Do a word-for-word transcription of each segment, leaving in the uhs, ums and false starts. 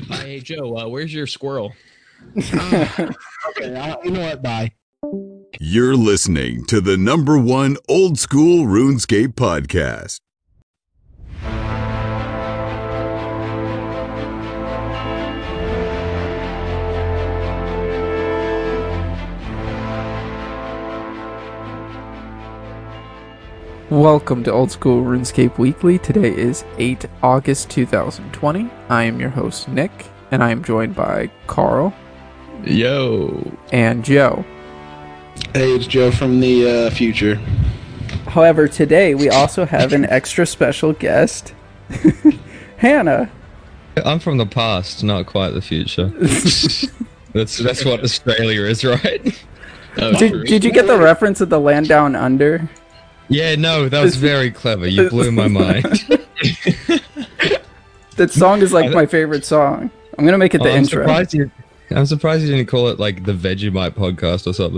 Hey, Joe, uh, where's your squirrel? Okay, uh, you know what? Bye. You're listening to the number one old school RuneScape podcast. Welcome to Old School RuneScape Weekly. Today is the eighth of August two thousand twenty. I am your host, Nick, and I am joined by Carl. Yo. And Joe. Hey, it's Joe from the uh, future. However, today we also have an extra special guest, Hannah. I'm from the past, not quite the future. that's that's what Australia is, right? Oh, Did, did you get the reference of the land down under? Yeah, no, that was very clever. You blew my mind. That song is like my favorite song. I'm gonna make it the Oh, I'm intro. surprised you. I'm surprised you didn't call it like the Vegemite podcast or something.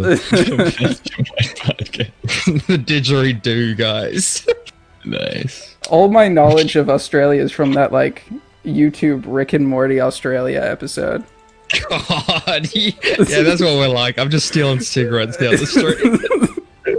The didgeridoo guys. Nice. All my knowledge of Australia is from that like YouTube Rick and Morty Australia episode. God, yeah, that's what we're like. I'm just stealing cigarettes down the street.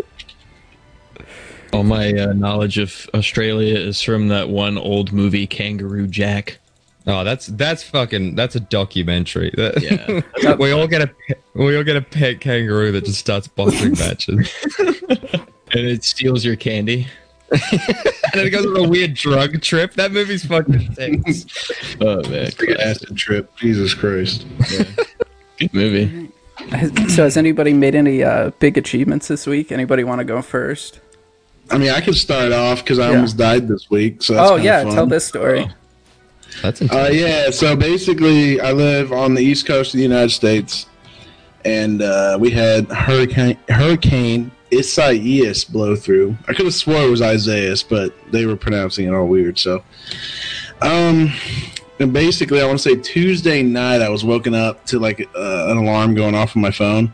All my uh, knowledge of Australia is from that one old movie, Kangaroo Jack. Oh, that's that's fucking that's a documentary. That, Yeah. we all get a pe- we all get a pet kangaroo that just starts boxing matches, And it steals your candy. and then it goes on a weird drug trip. That movie's fucking intense. Oh, man. Acid trip. Jesus Christ. Yeah. Good movie. So has anybody made any uh, big achievements this week? Anybody want to go first? I mean, I could start off because I Yeah. almost died this week. So that's Oh kinda yeah, fun. tell this story. Oh. That's Uh, intense. yeah, so basically, I live on the east coast of the United States, and uh, we had Hurricane Hurricane Isaias blow through. I could have swore it was Isaias, but they were pronouncing it all weird. So, um, and basically, I want to say Tuesday night, I was woken up to like uh, an alarm going off on my phone,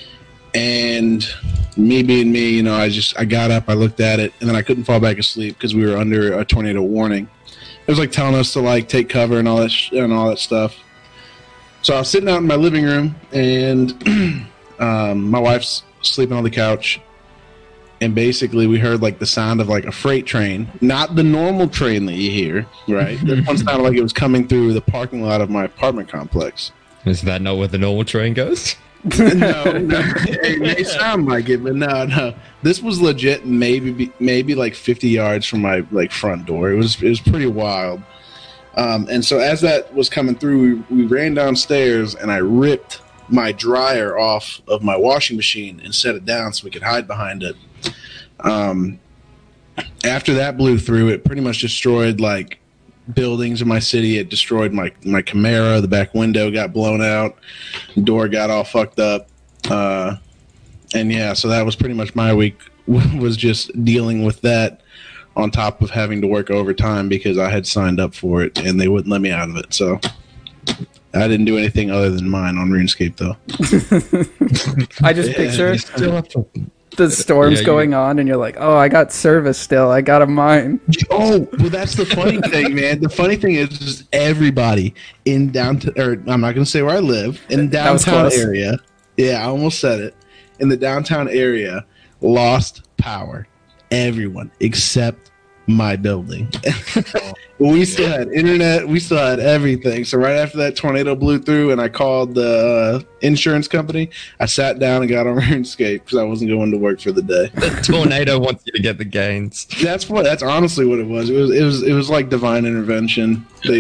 and me being me, you know, I just I got up, I looked at it, and then I couldn't fall back asleep because we were under a tornado warning. It was like telling us to like take cover and all that sh- and all that stuff. So I was sitting out in my living room, and um, my wife's sleeping on the couch, and basically we heard like the sound of like a freight train, not the normal train that you hear, right? This one sounded like it was coming through the parking lot of my apartment complex. Is that not where the normal train goes? no, no, it may sound like it, but no, no. This was legit. Maybe, maybe like fifty yards from my like front door. It was, it was pretty wild. Um, and so as that was coming through, we, we ran downstairs, and I ripped my dryer off of my washing machine and set it down so we could hide behind it. Um, after that blew through, it pretty much destroyed like buildings in my city. It destroyed my my Camaro. The back window got blown out. The door got all fucked up. Uh, and yeah, so that was pretty much my week. Was just dealing with that on top of having to work overtime because I had signed up for it and they wouldn't let me out of it. So I didn't do anything other than mine on RuneScape though. I just Yeah, picture You still have to. the storms Yeah, you- going on, and you're like, "Oh, I got service still. I got a mine." Oh, well, that's the funny thing, man. The funny thing is, is everybody in downtown, or I'm not going to say where I live, in the That was downtown close. area. Yeah, I almost said it. In the downtown area, lost power. Everyone except my building. We still had internet. We still had everything. So right after that tornado blew through, and I called the uh, insurance company, I sat down and got on RuneScape because I wasn't going to work for the day. The tornado wants you to get the gains. That's what. That's honestly what it was. It was. It was. It was like divine intervention. They.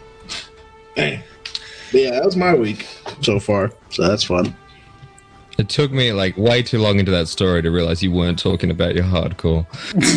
But yeah, that was my week so far. So that's fun. It took me like way too long into that story to realize you weren't talking about your hardcore.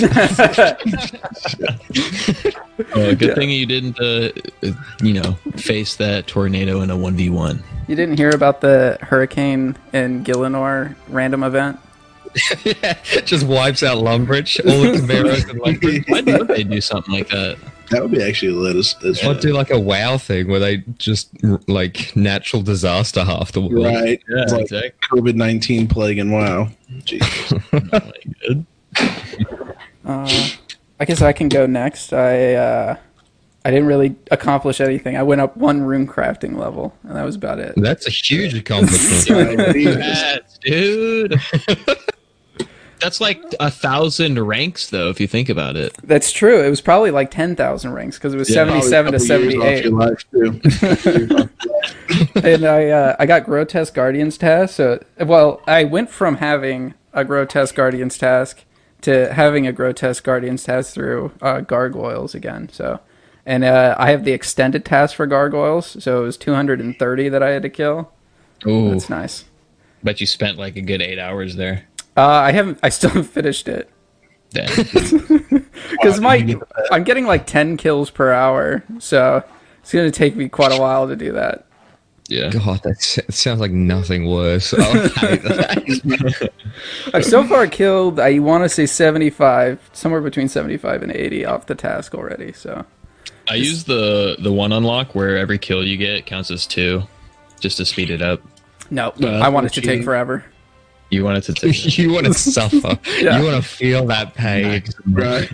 Uh, good thing you didn't, uh, you know, face that tornado in a one v one. You didn't hear about the hurricane in Gillinor random event? Yeah, just wipes out Lumbridge, all the Camaros and Lumbridge. Why didn't they do something like that? That would be actually lit as, as Or do like a WoW thing where they just r- like natural disaster half the world. right. Yeah, It's like exactly. COVID nineteen plague and wow. Jesus. Good. Uh, I guess I can go next. I uh, I didn't really accomplish anything. I went up one rune crafting level, and that was about it. That's a huge accomplishment. Yes, dude. That's like a thousand ranks, though, if you think about it. That's true. It was probably like ten thousand ranks because it was Yeah, seventy-seven to seventy-eight. And I uh, I got Grotesque Guardian's task. So, well, I went from having a Grotesque Guardian's task to having a Grotesque Guardian's task through uh, Gargoyles again. So, and uh, I have the extended task for Gargoyles. So it was two hundred thirty that I had to kill. Ooh, That's nice. Bet you spent like a good eight hours there. Uh, I haven't. I still haven't finished it Damn. because my I'm getting like ten kills per hour. So it's gonna take me quite a while to do that. Yeah. God, that s- it sounds like nothing worse. I hate that. I've so far killed, I want to say seventy-five, somewhere between seventy-five and eighty off the task already. So I use the the one unlock where every kill you get counts as two, just to speed it up. no, Uh, I want it to cheating. take forever. You want it to take. You want to suffer. Yeah. You want to feel that pain. Right.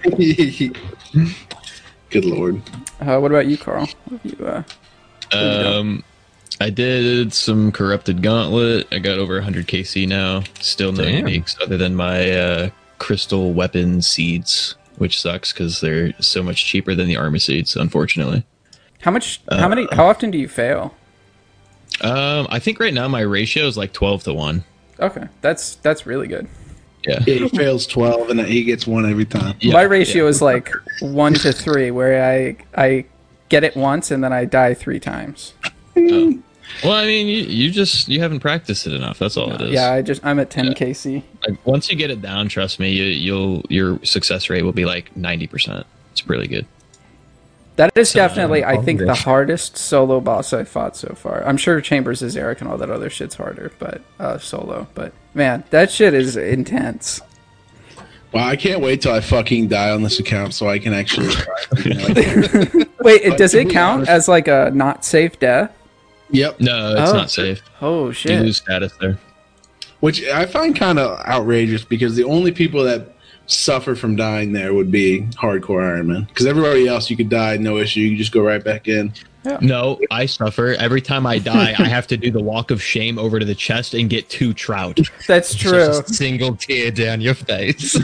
Good lord. Uh, what about you, Carl? You, uh, Um, I did some corrupted gauntlet. I got over one hundred K C now. Still no Damn. uniques other than my uh, crystal weapon seeds, which sucks because they're so much cheaper than the armor seeds. Unfortunately. how much? How many? How often do you fail? Um, I think right now my ratio is like twelve to one. Okay, that's that's really good. Yeah. Yeah, he fails twelve and he gets one every time. Yeah, My ratio is like one to three, where I I get it once and then I die three times. Oh. Well, I mean, you, you just you haven't practiced it enough. That's all it is. Yeah, I just I'm at ten Yeah. K C. Like, once you get it down, trust me, you, you'll your success rate will be like ninety percent. It's really good. That is So, definitely, I um, think, the obvious. hardest solo boss I've fought so far. I'm sure Chambers is Eric and all that other shit's harder, but uh, solo. But man, that shit is intense. Well, I can't wait till I fucking die on this account so I can actually try something like that. Wait, it, But does to it be count honest- as like a not safe death? Yep. No, it's Oh. not safe. Oh You shit! lose status there. Which I find kind of outrageous because the only people that suffer from dying there would be hardcore Iron Man. Because everybody else, you could die, no issue. You can just go right back in. No, I suffer. Every time I die, I have to do the walk of shame over to the chest and get two trout. That's true. Just a single tear down your face.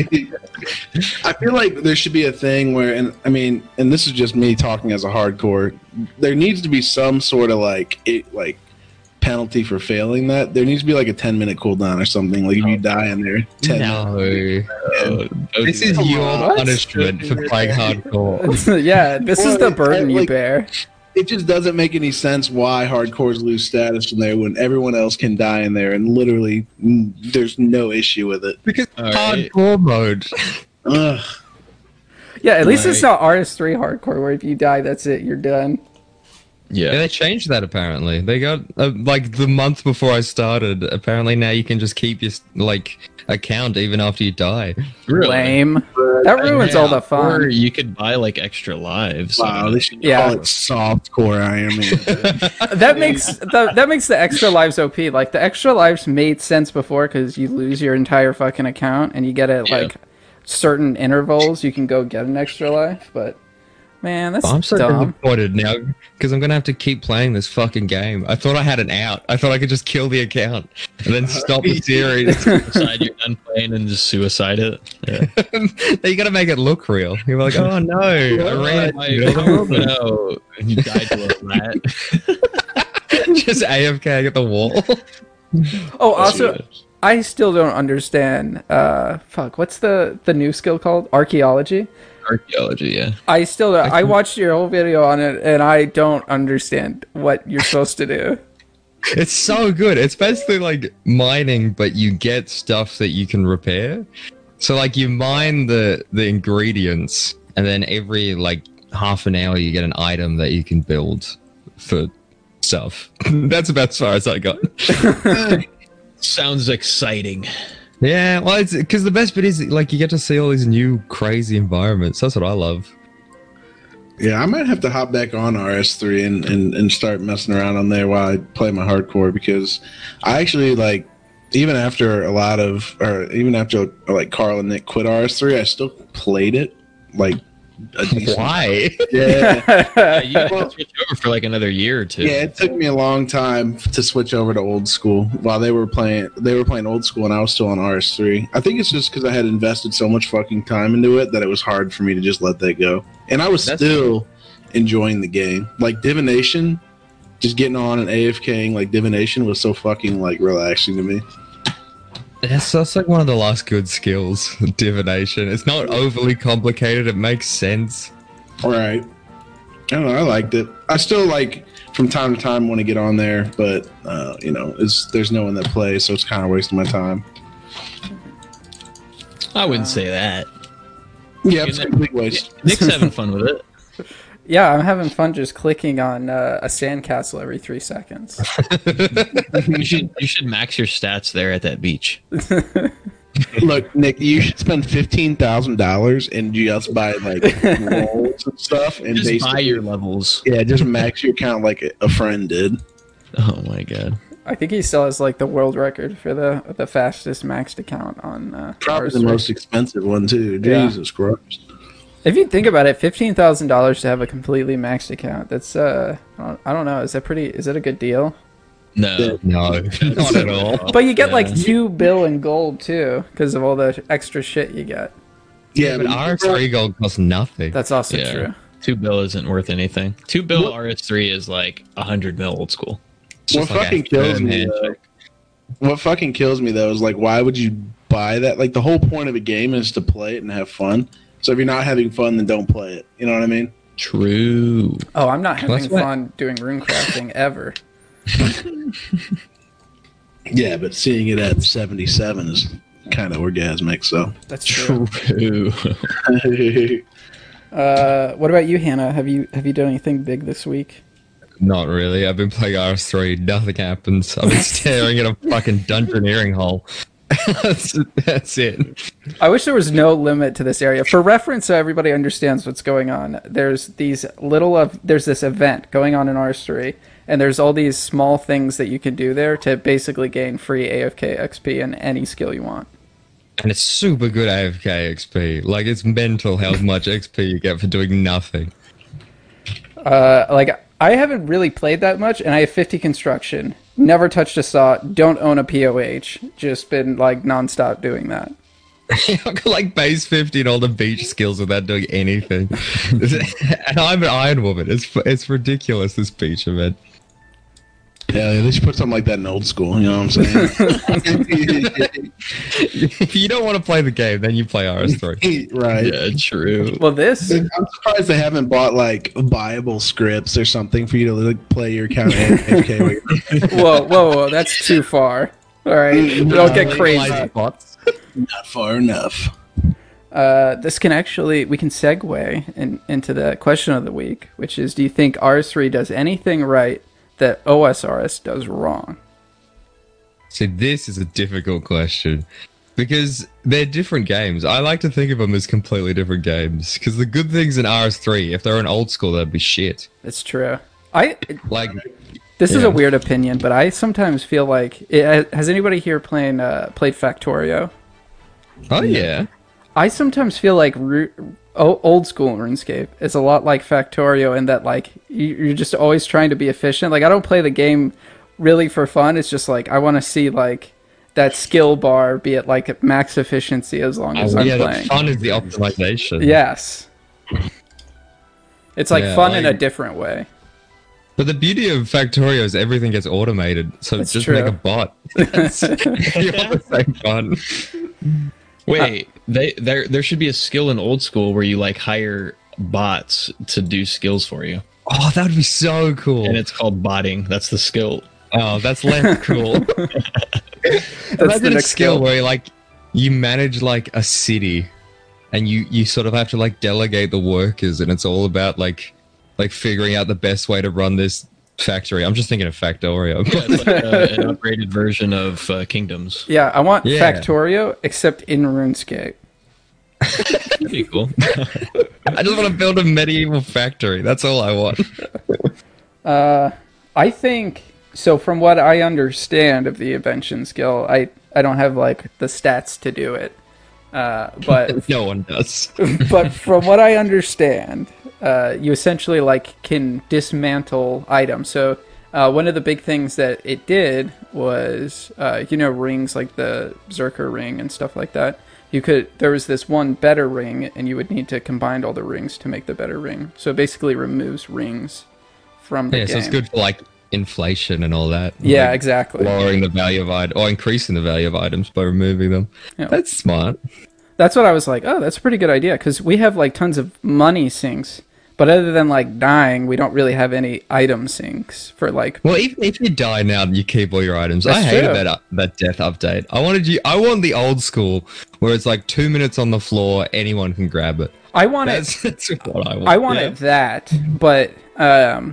I feel like there should be a thing where, and I mean, and this is just me talking as a hardcore. There needs to be some sort of like it, like penalty for failing that. There needs to be like a ten minute cooldown or something. Like if you die in there, ten. No. Oh, oh, This is Come your on. punishment for playing hardcore. Yeah, this is the Well, burden I- you like- bear. It just doesn't make any sense why hardcores lose status in there when everyone else can die in there, and literally mm, there's no issue with it. Because All right. hardcore mode. Ugh. Yeah, at least it's Right. not R S three hardcore where if you die, that's it, you're done. Yeah, yeah. they changed that apparently. They got uh, like the month before I started. Apparently now you can just keep your like account even after you die. Really? Lame. That ruins all the Or fun. you could buy like extra lives. Wow, they should Yeah. call it softcore Iron Man. That makes the, that makes the extra lives O P. Like the extra lives made sense before because you lose your entire fucking account and you get it Yeah. like certain intervals. You can go get an extra life, but man, that's I'm so dumb. disappointed now because I'm gonna have to keep playing this fucking game. I thought I had an out. I thought I could just kill the account and then stop the series. Decide you're done playing and just suicide it. Yeah. You gotta make it look real. You're like, oh no, I ran. I, no, you died to a rat. Just A F K at the wall. Oh, also, I still don't understand. Uh, fuck, what's the the new skill called? Archaeology. Archaeology, yeah. I still don't, I watched your whole video on it and I don't understand what you're supposed to do. It's so good. It's basically like mining, but you get stuff that you can repair. So like you mine the the ingredients, and then every like half an hour you get an item that you can build for stuff. That's about as far as I got. Sounds exciting. Yeah, well, it's because the best bit is like you get to see all these new crazy environments. That's what I love. Yeah, I might have to hop back on R S three and, and, and start messing around on there while I play my hardcore because I actually like even after a lot of or even after like Carl and Nick quit R S three, I still played it like a decent. Why? Yeah, Yeah, you have to switch over for like another year or two. yeah. It took me a long time to switch over to old school. While they were playing, they were playing old school, and I was still on R S three. I think it's just because I had invested so much fucking time into it that it was hard for me to just let that go. And I was That's- still enjoying the game. Like divination, just getting on and AFKing like divination was so fucking like relaxing to me. That's, that's like one of the last good skills, divination. It's not overly complicated. It makes sense. All right. I don't know. I liked it. I still like from time to time want to get on there, but uh, you know, it's there's no one that plays, so it's kind of wasting my time. I wouldn't say that. Yeah, it's a complete waste. Nick's having fun with it. Yeah, I'm having fun just clicking on uh, a sandcastle every three seconds. You should you should max your stats there at that beach. Look, Nick, you should spend fifteen thousand dollars and just buy like rolls and stuff, and Just buy basically, your levels. yeah, just max your account like a, a friend did. Oh my god. I think he still has like the world record for the the fastest maxed account on uh, Probably R S the three. most expensive one too. Yeah. Jesus Christ. If you think about it, fifteen thousand dollars to have a completely maxed account. That's uh, I don't, I don't know. Is that pretty? Is that a good deal? No. No, not at all. But you get Yeah. like two bill in gold too, because of all the extra shit you get. Yeah, But R S three gold costs nothing. That's also Yeah. true. Two bill isn't worth anything. Two bill What- R S three is like a hundred mil old school. It's what just like a fucking kills firm me handshake. though, what fucking kills me though is like, why would you buy that? Like the whole point of a game is to play it and have fun. So if you're not having fun, then don't play it. You know what I mean? True. Oh, I'm not having That's what- fun doing rune crafting ever. Yeah, but seeing it at seventy-seven is kind of orgasmic. So. That's true. True. Uh, what about you, Hannah? Have you have you done anything big this week? Not really. I've been playing R S three. Nothing happens. I've been staring at a fucking dungeoneering hole. that's, that's it. I wish there was no limit to this area. For reference, so everybody understands what's going on. There's these little of there's this event going on in R S three, and there's all these small things that you can do there to basically gain free A F K X P and any skill you want. And it's super good A F K X P. Like, it's mental how much X P you get for doing nothing. Uh, like I haven't really played that much, and I have fifty construction. Never touched a saw. Don't own a P O H. Just been like nonstop doing that. I've got like base fifty and all the beach skills without doing anything. And I'm an Iron Woman. It's it's ridiculous, this beach event. Yeah, they should put something like that in old school. You know what I'm saying? If you don't want to play the game, then you play R S three. Right. Yeah, true. Well, this I'm surprised they haven't bought like viable scripts or something for you to like play your account A F K. whoa, whoa, whoa, that's too far. All right, don't get crazy. Bots. Not far enough. Uh, this can actually we can segue in, into the question of the week, which is: do you think R S three does anything right that O S R S does wrong? See, this is a difficult question because they're different games. I like to think of them as completely different games because the good things in R S three, if they're an old school, they'd be shit. It's true. I Like, this is Yeah. a weird opinion, but I sometimes feel like it, has anybody here playing uh, played Factorio? oh yeah, I sometimes feel like Ru- o- old school RuneScape is a lot like Factorio in that like you- you're just always trying to be efficient. Like I don't play the game really for fun. It's just like I want to see like that skill bar be at like max efficiency as long as oh, I'm yeah. The playing. fun is the optimization. Yes, it's like Yeah, fun in a like- different way. But the beauty of Factorio is everything gets automated, so That's just true. make a bot. You're on the same fun. Wait, they there there should be a skill in old school where you like hire bots to do skills for you, Oh, that would be so cool. and it's called botting. That's the skill. Oh, that's less cool. That's Imagine the a next skill skill. where like you manage like a city, and you you sort of have to like delegate the workers, and it's all about like like figuring out the best way to run this factory. I'm just thinking of Factorio. Yeah, it's like uh, an upgraded version of uh, Kingdoms. Yeah, I want Yeah. Factorio except in RuneScape. That'd be cool. I just want to build a medieval factory. That's all I want. I think so. From what I understand of the invention skill, I I don't have like the stats to do it, Uh, but No one does. but from what I understand, uh, you essentially like can dismantle items. So uh, one of the big things that it did was, uh, you know, rings like the Berserker ring and stuff like that. You could there was this one better ring, and you would need to combine all the rings to make the better ring. So it basically removes rings from the Yeah, game. so it's good for like inflation and all that. Yeah, like, exactly. Lowering the value of items or increasing the value of items by removing them. Yeah. That's smart. That's what I was like, oh, that's a pretty good idea, because we have like tons of money sinks, but other than like dying, we don't really have any item sinks for like. Well, even if you die now, you keep all your items. That's I hated true. that uh, that death update. I wanted you. I want the old school where it's like two minutes on the floor, anyone can grab it. I want That's, it. that's what I want. I wanted that, but um,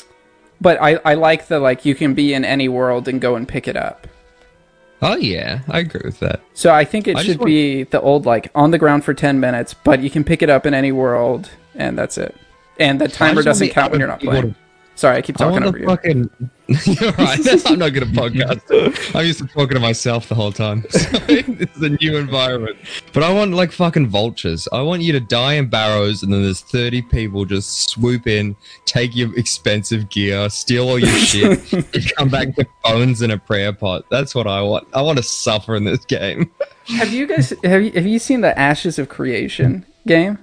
but I I like the like you can be in any world and go and pick it up. Oh yeah, I agree with that. So I think it I just should want- be the old like on the ground for ten minutes, but you can pick it up in any world, and that's it. And the timer want doesn't the count when you're not other playing. people Sorry, I keep I talking want over the you. fucking. You're right. I'm not good at podcast. I'm used to talking to myself the whole time. So this is a new environment. But I want like fucking vultures. I want you to die in barrows, and then there's thirty people just swoop in, take your expensive gear, steal all your shit, and come back with bones in a prayer pot. That's what I want. I want to suffer in this game. Have you guys have you, have you seen the Ashes of Creation game?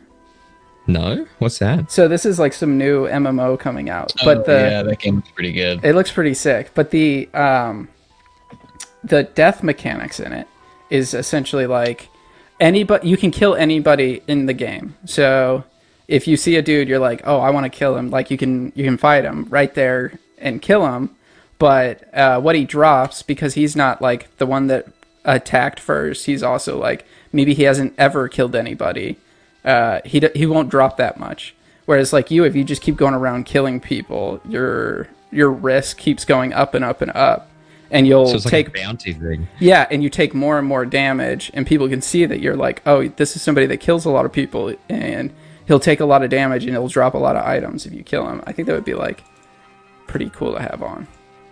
No, what's that? So this is like some new M M O coming out, but Oh, the yeah, that game was pretty good. it looks pretty sick. But the um, the death mechanics in it is essentially like anybody you can kill anybody in the game. So if you see a dude, you're like, oh, I want to kill him. Like you can you can fight him right there and kill him. But uh, what he drops, because he's not like the one that attacked first, he's also like maybe he hasn't ever killed anybody. Uh, he d- he won't drop that much. Whereas like you, if you just keep going around killing people, your your risk keeps going up and up and up, and you'll So it's like take a bounty thing. yeah, and you take more and more damage, and people can see that you're like, oh, this is somebody that kills a lot of people, and he'll take a lot of damage, and he'll drop a lot of items if you kill him. I think that would be like pretty cool to have on.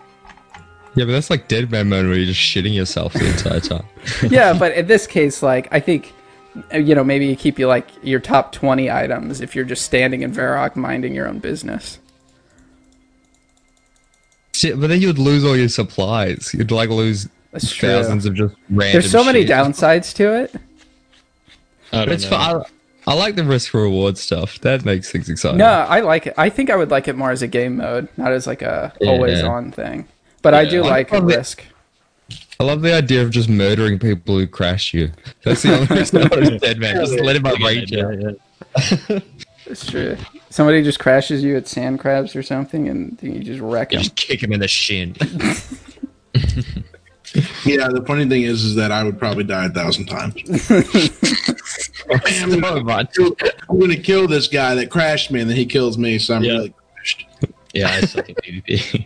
Yeah, but that's like Dead Man Mode where you're just shitting yourself the entire time. Yeah, but in this case, like I think. You know, maybe you keep you like your top twenty items if you're just standing in Varrock minding your own business. Shit, but then you'd lose all your supplies. You'd like lose That's true. thousands of just random. There's so many shit. downsides to it. I don't But it's know. fun. I, I like the risk reward stuff. That makes things exciting. No, I like it. I think I would like it more as a game mode, not as like a Yeah. always on thing. But I Yeah. do I like a love it. risk. I love the idea of just murdering people who crash you. That's the only reason I want to Dead Man. Just let him out rage yeah, you. yeah. It's true. Somebody just crashes you at sand crabs or something, and you just wreck You them. just kick him in the shin. Yeah, the funny thing is, is that I would probably die a thousand times. So much. I'm going to kill this guy that crashed me, and then he kills me, so I'm Yeah. really crashed. Yeah, I suck at PvP.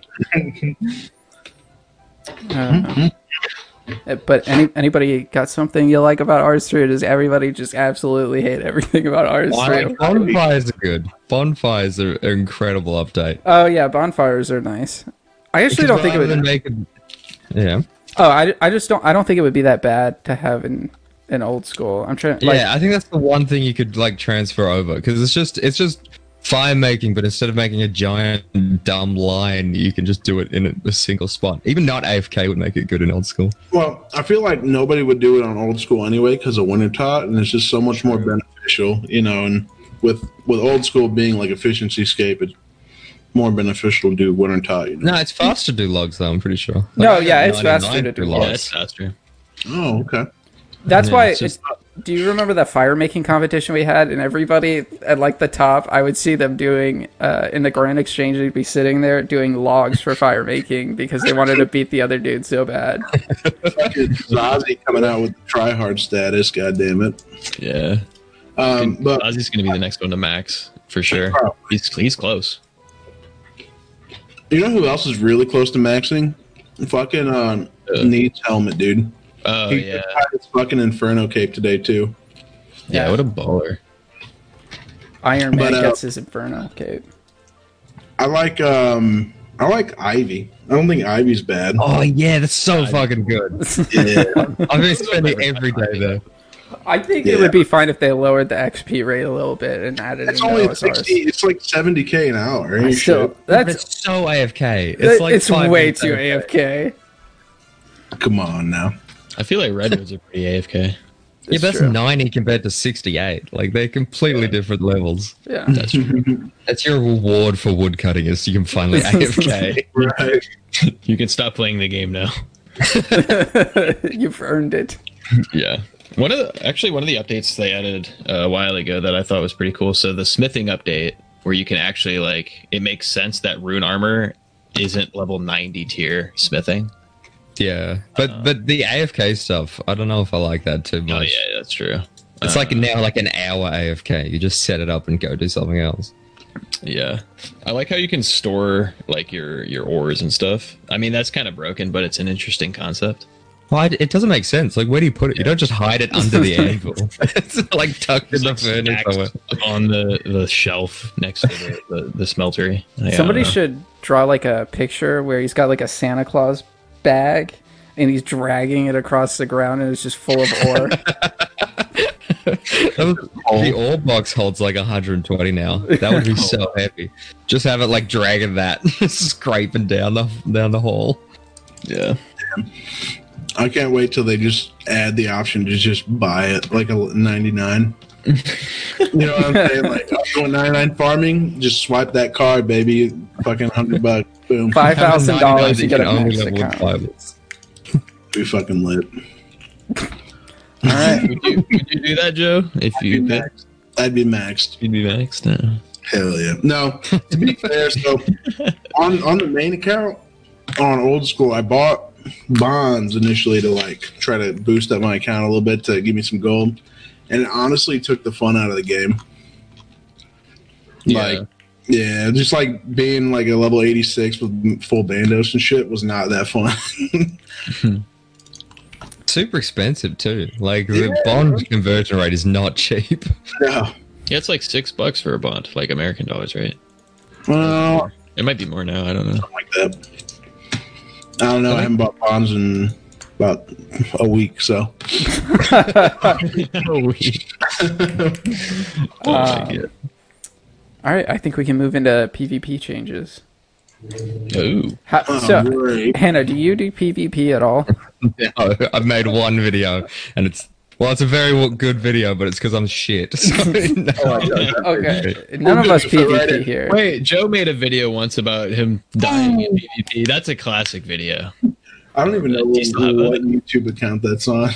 Uh, but any anybody got something you like about R S three, or does everybody just absolutely hate everything about R S three? Bonfires are good. Bonfires are an incredible update. Oh yeah, bonfires are nice. I actually don't think it Rather would. than making- Yeah. Oh, I, I just don't. I don't think it would be that bad to have in an old school. I'm trying. Like, Yeah, I think that's the one thing you could like transfer over because it's just it's just fire making, but instead of making a giant dumb line, you can just do it in a, a single spot. Even not A F K would make it good in old school. Well, I feel like nobody would do it on old school anyway because of winter tot, and it's just so much more beneficial, you know. And with with old school being like efficiency scape, it's more beneficial to do winter tot. You know? No, it's fast to do logs though. I'm pretty sure. Like, No, I yeah, got it's faster ninety-nine to do for logs. Yeah, it's faster. Oh, okay. that's Yeah, why. it's It's, just- do you remember that fire making competition we had? And everybody at like the top, I would see them doing uh, in the Grand Exchange. They'd be sitting there doing logs for fire making because they wanted to beat the other dude so bad. Fucking Zazie coming out with the try hard status. God damn it. Yeah. Um, but Ozzy's going to be the next one to max, for sure. He's he's close. you know who else is really close to maxing? Fucking um, Uh. Needs helmet, dude. Oh, he yeah. tried his fucking Inferno cape today too. Yeah, what a baller. Iron Man But, uh, gets his Inferno cape. I like um, I like Ivy. I don't think Ivy's bad. Oh yeah, that's so fucking good. Yeah. I've been spending every day there. I think Yeah. it would be fine if they lowered the X P rate a little bit and added It's in only O S Rs. sixty. It's like seventy k an hour. Ain't Still, shit. that's It's so A F K. It's it's, like it's five way minutes too A F K. Come on now. I feel like Redwoods are pretty A F K. Yeah, It's that's true. ninety compared to sixty-eight. Like they're completely different levels. Yeah. That's true. That's your reward for woodcutting is you can finally A F K. Right. You can stop playing the game now. You've earned it. Yeah. One of the, actually one of the updates they added uh, a while ago that I thought was pretty cool. So the smithing update, where you can actually like, it makes sense that rune armor isn't level ninety tier smithing. Yeah, but but the A F K stuff, I don't know if I like that too much. Oh yeah, that's true. It's like now like an hour A F K. You just set it up and go do something else. Yeah, I like how you can store like your your ores and stuff. I mean, that's kind of broken, but it's an interesting concept. Well, I- it doesn't make sense. Like, where do you put it? You don't just hide it under the anvil. It's like tucked in the Like furnace stacked somewhere. on the the shelf next to the the, the smeltery. Yeah, I Somebody don't know. should draw like a picture where he's got like a Santa Claus bag and he's dragging it across the ground and it's just full of ore. That was- the ore box holds like one hundred twenty now. That would be so heavy. Just have it like dragging that, scraping down the down the hole. Yeah. I can't wait till they just add the option to just buy it like a ninety-nine. You know what I'm saying? Like, oh, you want ninety-nine farming? Just swipe that card, baby. Fucking one hundred bucks. Boom. Five thousand dollars, you can get a only max level account. pilots. Be fucking lit. All right. Would you, would you do that, Joe? If I'd be you maxed. I'd be maxed. you'd be maxed. No. Hell yeah. No, to be fair, so on on the main account, on old school, I bought bonds initially to like try to boost up my account a little bit to give me some gold. And it honestly took the fun out of the game. Yeah. Like, yeah, just like being like a level eighty-six with full bandos and shit was not that fun. Super expensive too. Like the bond conversion rate is not cheap. No. Yeah, it's like six bucks for a bond, like American dollars, right? Well, It might be more now. I don't know. something like that. I don't know. I haven't bought bonds in about a week, so. Oh, we- oh my Um, God. All right. I think we can move into PvP changes. Oh. How, Oh, so, great. Hannah, do you do PvP at all? No, I've made one video, and it's well, it's a very w- good video, but it's because I'm shit. So, no, I don't. Okay. None of us PvP here. Wait, Joe made a video once about him dying in PvP. That's a classic video. I don't even know Do you still have what it? YouTube account that's on.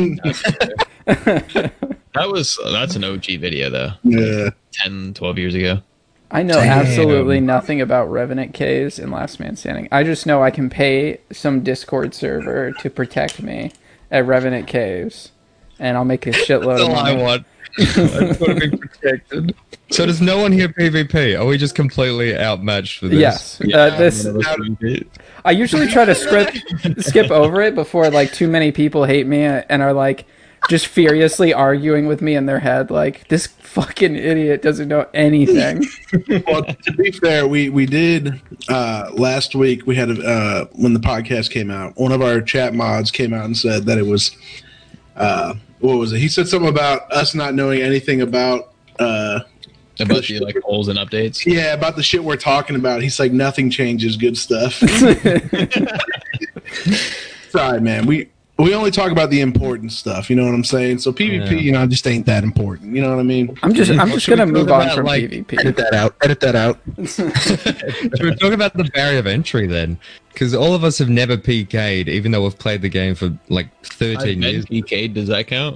That was that's an O G video though. Yeah. ten, twelve years ago. I know Damn. absolutely nothing about Revenant Caves and Last Man Standing. I just know I can pay some Discord server to protect me at Revenant Caves, and I'll make a shitload That's of all I money. want. I just want to be protected. So does no one here PvP? Are we just completely outmatched for this? Yes, uh, this I usually try to script, skip over it before like too many people hate me and are like just furiously arguing with me in their head, like this fucking idiot doesn't know anything. Well, to be fair, we we did uh, last week. We had a, uh, when the podcast came out, one of our chat mods came out and said that it was uh, what was it? He said something about us not knowing anything about. Uh, About the like polls and updates. yeah, about the shit we're talking about. He's like, nothing changes, good stuff. Sorry, man. We we only talk about the important stuff. You know what I'm saying? So PvP, Yeah. you know, just ain't that important. You know what I mean? I'm just I'm just Should we gonna move talk on about, from like, PvP. that out. Edit that out. Should we talk about the barrier of entry then? Because all of us have never P K'd, even though we've played the game for like thirteen years. P K'd, does that count?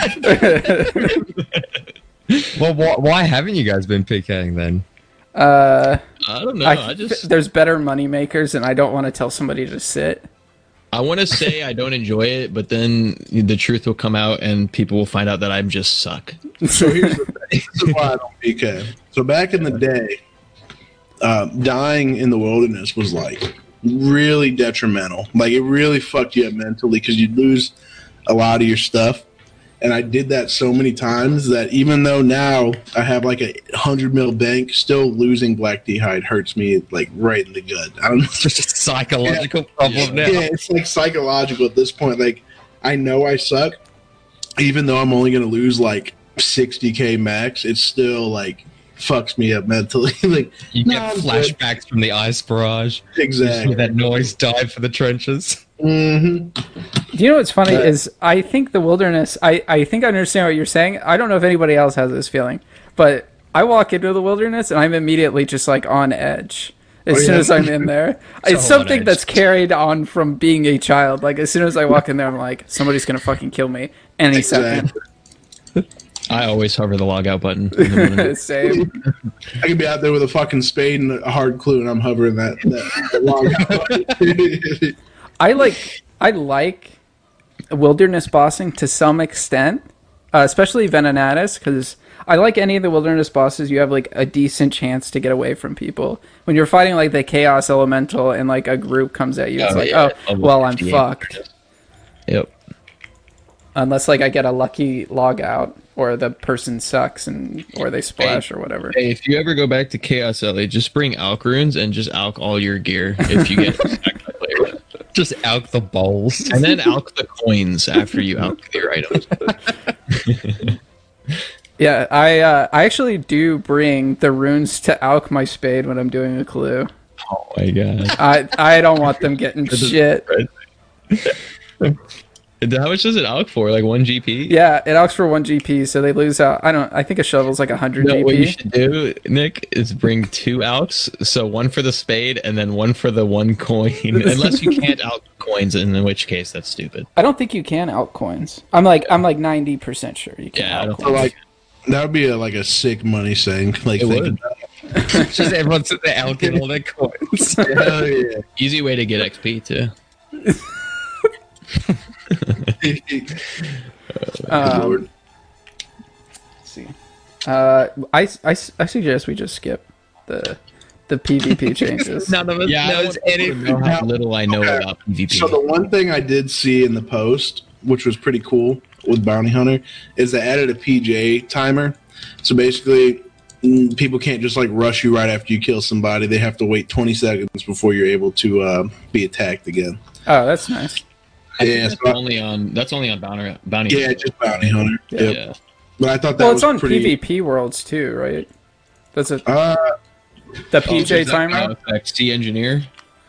Well, why, why haven't you guys been PKing then? Uh, I don't know. I, I, just there's better money makers, and I don't want to tell somebody to sit. I want to say I don't enjoy it, but then the truth will come out and people will find out that I'm just suck. So here's the thing. This is why I don't P K. So back in the day, uh, dying in the wilderness was like really detrimental. Like it really fucked you up mentally because you'd lose a lot of your stuff. And I did that so many times that even though now I have like a hundred mil bank, still losing Black D'hide hurts me like right in the gut. I don't know. It's just a psychological problem now. Yeah, it's like psychological at this point. Like I know I suck, even though I'm only going to lose like sixty K max, it still like fucks me up mentally. Like You no, get I'm good. flashbacks from the ice barrage. Exactly. That noise died for the trenches. hmm Do you know what's funny But- is I think the wilderness. I I think I understand what you're saying. I don't know if anybody else has this feeling, but I walk into the wilderness and I'm immediately just like on edge. As Oh, soon yeah? as I'm in there, it's So on something edge. that's carried on from being a child. Like as soon as I walk in there, I'm like, somebody's gonna fucking kill me any second. Exactly. I always hover the logout button. in the morning. Same. I could be out there with a fucking spade and a hard clue, and I'm hovering that, that, that long out. I like I like wilderness bossing to some extent, uh, especially Venenatis, because I like any of the wilderness bosses. You have like a decent chance to get away from people. When you're fighting like the Chaos Elemental and like a group comes at you, it's Oh, like, yeah, oh, level well, I'm fifty-eight. fucked. Yep. Unless like I get a lucky log out or the person sucks and or they splash or whatever. Hey, if you ever go back to Chaos Alley, just bring Alk runes and just Alk all your gear if you get attacked by players. Just out the bowls. And then Alk the coins after you Alk your items. Yeah, I uh, I actually do bring the runes to alch my spade when I'm doing a clue. Oh my god. I I don't want them getting shit. How much does it Alk for? Like one G P? Yeah, it alchs for one G P, so they lose out. I don't. I think a shovel's like a hundred No, what you G P. should do, Nick, is bring two Alks. So one for the spade and then one for the one coin. Unless you can't Alk coins, in which case that's stupid. I don't think you can alch coins. I'm like I'm like ninety percent sure you can. Yeah, I alch don't So, think like, that would be a, like a sick money thing. Like, It think would. about it. Just everyone sit there alching all their coins. Hell yeah. easy way to get X P too. Um, Lord. Let's see. Uh, I, I, I suggest we just skip the the PvP changes. None of us Yeah, I knows don't want people to know anything. how little I know Okay. about PvP. So the one thing I did see in the post, which was pretty cool with Bounty Hunter, is they added a P J timer. So basically, mm, people can't just like rush you right after you kill somebody. They have to wait twenty seconds before you're able to uh, be attacked again. Oh, that's nice. I think Yeah, that's so- only on that's only on Bounty Bounty. Yeah, just Bounty Hunter. Yeah. Yep. Yeah. But I thought that Well, was it's on pretty. PvP worlds too, right? That's a Uh, the P J Does that timer. now affect C engineer.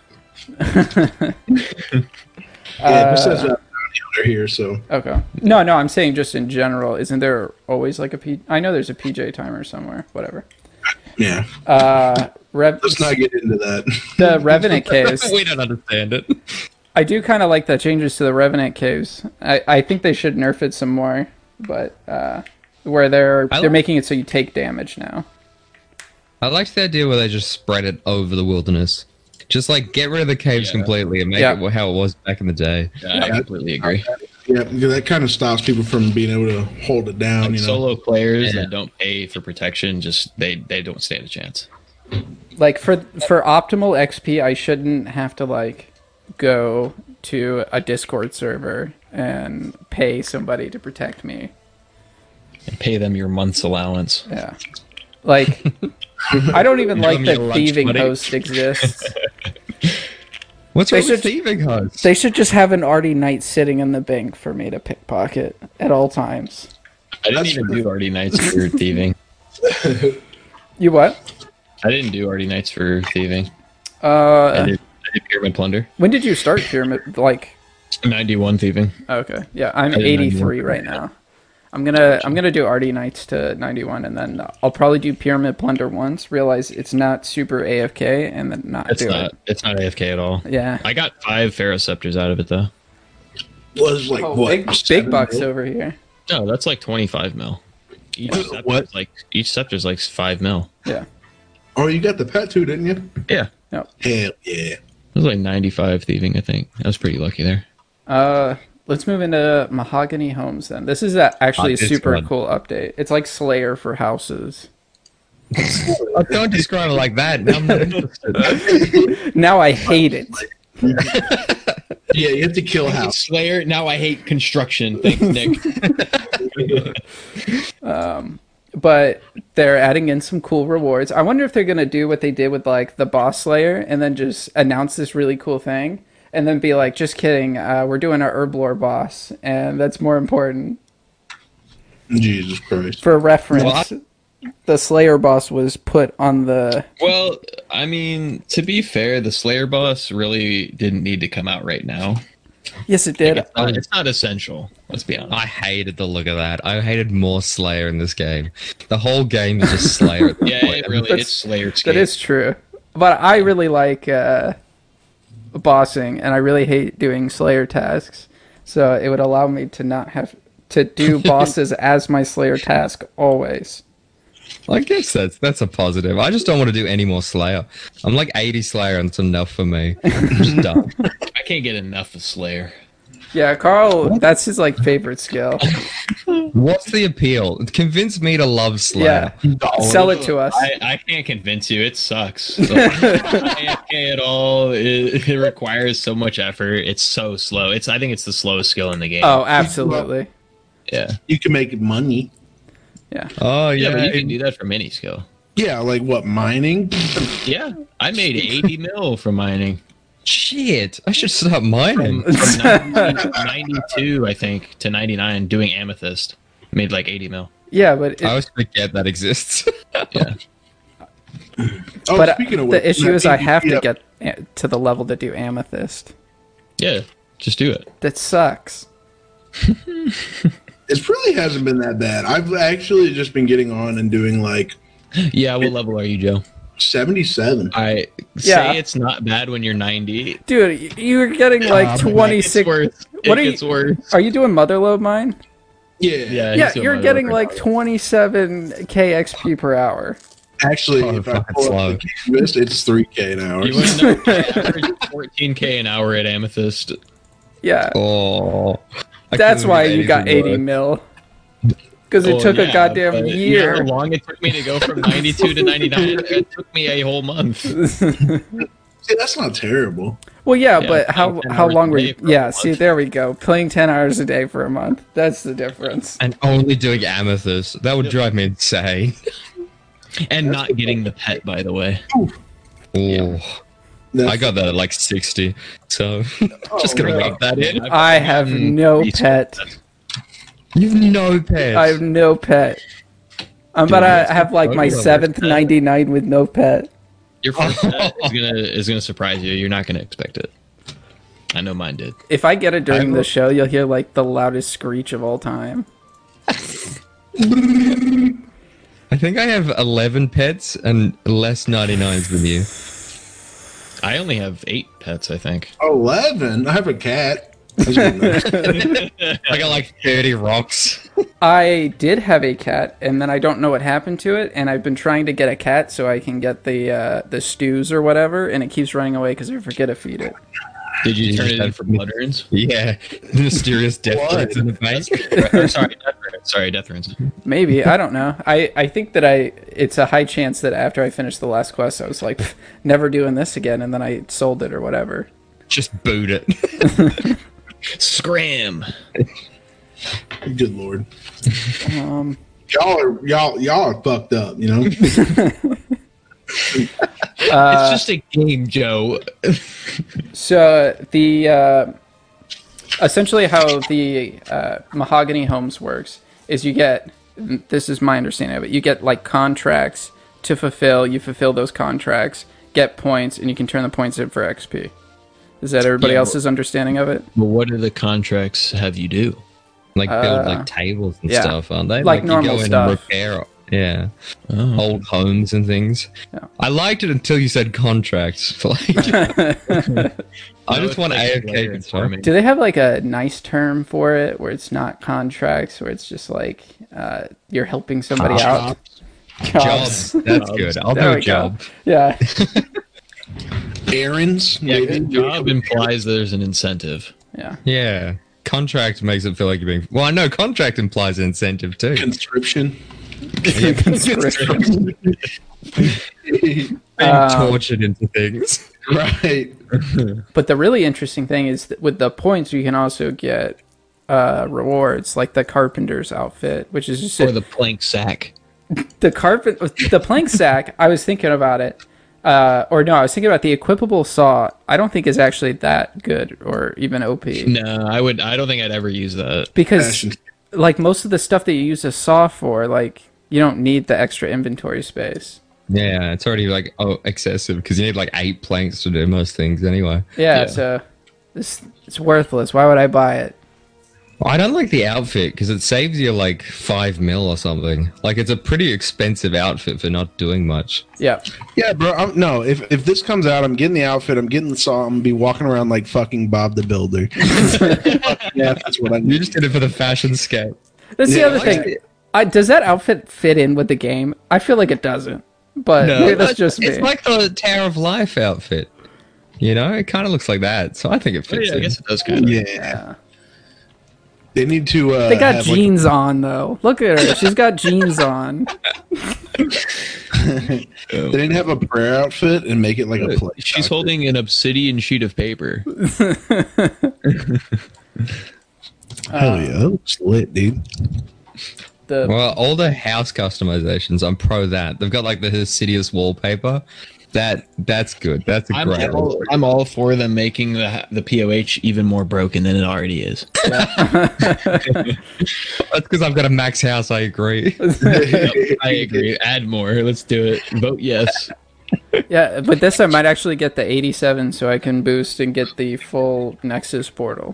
yeah, this says uh, Bounty Hunter here. So Okay. No, no, I'm saying just in general. Isn't there always like a P? I know there's a P J timer somewhere. Whatever. yeah, Uh, Rev- let's not get into that. the Revenant caves. We don't understand it. I do kind of like the changes to the Revenant caves. I, I think they should nerf it some more, but uh, where they're I they're like- making it so you take damage now. I liked the idea where they just spread it over the wilderness. Just like get rid of the caves Yeah. completely and make Yeah. it how it was back in the day. Yeah, I completely agree. Yeah, because that kind of stops people from being able to hold it down. Like You know, solo players Yeah. that don't pay for protection, just they they don't stand a chance. Like for for optimal X P, I shouldn't have to like go to a Discord server and pay somebody to protect me. And pay them your month's allowance. Yeah. Like I don't even Give like them that your lunch thieving money. host exists. What's They wrong with should- thieving hosts? They should just have an Artie Knight sitting in the bank for me to pickpocket at all times. I didn't That's even true. do Artie Knights for thieving. You what? I didn't do Artie Knights for thieving. I Uh, did, I did Pyramid Plunder. when did you start Pyramid? Like, ninety-one thieving. okay, yeah, I'm I did eighty-three ninety-one. right now. I'm gonna I'm gonna do Artie Knights to ninety-one, and then I'll probably do Pyramid Plunder once. Realize it's not super A F K, and then not It's do not. It's not A F K at all. it. Yeah. I got five Ferroceptors out of it though. was like Oh, what? big big seven bucks mil? over here. No, that's like twenty-five mil. Each What? scepter's What? like each scepter's like five mil. Yeah. Oh, you got the pet too, didn't you? Yeah, Hell yeah! it was like ninety-five thieving. I think I was pretty lucky there. Uh, let's move into Mahogany Homes then. This is a, actually a On Discord. super cool update. It's like Slayer for houses. Oh, don't describe it like that. Now I'm not interested. Now I hate it. Yeah, you have to kill a house. Slayer. Now I hate construction. Thanks, Nick. But they're adding in some cool rewards. I wonder if they're gonna do what they did with like the boss slayer and then just announce this really cool thing and then be like, just kidding, uh, we're doing our herblore boss and that's more important. Jesus Christ. For reference, the Slayer boss was put on the. Well, I mean, to be fair, the Slayer boss really didn't need to come out right now. Yes, it did. Like, it's, not, it's not essential. Let's be honest. I hated the look of that. I hated more Slayer in this game. The whole game is just Slayer. At this Yeah, point. it really That's- it's Slayer. That is true. But I really like uh, bossing, and I really hate doing Slayer tasks. So it would allow me to not have to do bosses as my Slayer task always. I guess that's that's a positive. I just don't want to do any more Slayer. I'm like eighty Slayer, and it's enough for me. I'm just done. I can't get enough of Slayer. Yeah, Carl, that's his like favorite skill. What's the appeal? Convince me to love Slayer. Yeah, sell it to us. I, I can't convince you. It sucks. So, A F K at all. It, it requires so much effort. It's so slow. It's I think it's the slowest skill in the game. Oh, absolutely. yeah. You can make money. Yeah. Oh Yeah, yeah, but you can do that from any skill. Yeah, like what, mining? Yeah, I made eighty mil from mining. shit. I should start mining. From, from ninety, ninety-two, I think, to ninety-nine, doing amethyst. Made like eighty mil. Yeah, but it, I always forget that exists. Yeah. Oh, but uh, speaking of the which, issue is that I have to yeah, get a- to the level to do amethyst. Yeah, just do it. That sucks. It really hasn't been that bad. I've actually just been getting on and doing like Yeah, what level are you, Joe? seventy-seven. I Yeah. say it's not bad when you're ninety. Dude, y- you're getting like Um, twenty-six. It's worse. What it are you- gets worse. Are you doing Motherlode mine? Yeah. Yeah, Yeah, he's doing you're my getting level. like twenty-seven K X P per hour. Actually, Oh, if I fucking pull slow. up the canvas, it's three K an hour. You wouldn't know. I average fourteen K an hour at amethyst. Yeah, Oh, I that's couldn't why do you got anything eighty worse. mil. Because it Well, took a yeah, goddamn but you know year. how long it took me to go from ninety-two to ninety-nine? It took me a whole month. See, that's not terrible. Well, yeah, Yeah, but playing how ten how hours long a were day you? for a Yeah, month. see, there we go. Playing ten hours a day for a month. That's the difference. And only doing amethyst. That would drive me insane. And not getting the pet, by the way. Oh, That's- I got that at like sixty. So just gonna really? rub that in. I have no pet. You've no pets. I have no pet. I'm Dude, about that's to have like the my photo of seventh it. ninety-nine with no pet. Your first pet is gonna is gonna surprise you. You're not gonna expect it. I know mine did. If I get it during I the will- show, you'll hear like the loudest screech of all time. I think I have eleven pets and less ninety-nines than you. I only have eight pets, I think. eleven. I have a cat. That's good enough. I got like thirty rocks. I did have a cat, and then I don't know what happened to it, and I've been trying to get a cat so I can get the uh, the stews or whatever, and it keeps running away because I forget to feed it. Did you You turn just it in have- for blood urns? Yeah, the mysterious death threats in the bank. Or, sorry, death runes. Sorry, death runes. Maybe, I don't know. I, I think that I it's a high chance that after I finished the last quest, I was like, "Pff, never doing this again, and then I sold it or whatever. Just boot it. Scram. Good lord. Um, Y'all are y'all y'all are fucked up, you know? uh, it's just a game, Joe. So the uh, essentially how the uh, Mahogany Homes works is you get this is my understanding of it. You get like contracts to fulfill. You fulfill those contracts, get points, and you can turn the points in for X P. Is that everybody Yeah, else's understanding of it? Well, what do the contracts have you do? Like build Uh, like tables and yeah. stuff, aren't they? Like you normal go in stuff. and repair. Yeah, Oh. old homes and things. Yeah. I liked it until you said contracts. Like, I No, just it's want like A F K layer and stuff. farming. Do they have like a nice term for it where it's not contracts, where it's just like uh, you're helping somebody out? Jobs. That's good. I'll There do we a go. job. Yeah. Errands. Yeah, maybe. good job implies there's an incentive. Yeah. Yeah. Contract makes it feel like you're being. Well, I know contract implies an incentive too. Conscription. Conscription. Being Um, tortured into things. Right. But the really interesting thing is that with the points, you can also get uh, rewards, like the carpenter's outfit, which is just Or a, the plank sack. the carpet, the plank sack. I was thinking about it, uh, or no, I was thinking about the equipable saw. I don't think is actually that good or even O P No, I would. I don't think I'd ever use that. because Fashion. like most of the stuff that you use a saw for, like you don't need the extra inventory space. Yeah, it's already like oh excessive because you need like eight planks to do most things anyway. Yeah, Yeah. so it's it's worthless. Why would I buy it? I don't like the outfit because it saves you like five mil or something. Like it's a pretty expensive outfit for not doing much. Yeah, Yeah, bro. I'm, no, if if this comes out, I'm getting the outfit. I'm getting the saw. I'm gonna be walking around like fucking Bob the Builder. Yeah, that's what I You need. just did it for the fashion scape. that's the Yeah, other I thing. I, does that outfit fit in with the game? I feel like it doesn't, but maybe that's just me. It's like the Tower of Life outfit. You know, it kind of looks like that, so I think it Oh, fits yeah, I in. guess it does kind of. Yeah, Yeah. they need to. Uh, They got have, like, jeans on though. Look at her. She's got jeans on. they didn't have a prayer outfit and make it like a play. She's outfit. holding an obsidian sheet of paper. Hell yeah, that looks lit, dude. The Well, all the house customizations, I'm pro that. They've got like the Hissidious wallpaper. That that's good. That's a I'm great. all, I'm all for them making the the P O H even more broken than it already is. That's because I've got a max house. I agree. I agree. Add more. Let's do it. Vote yes. yeah, but this I might actually get the eighty-seven so I can boost and get the full Nexus portal.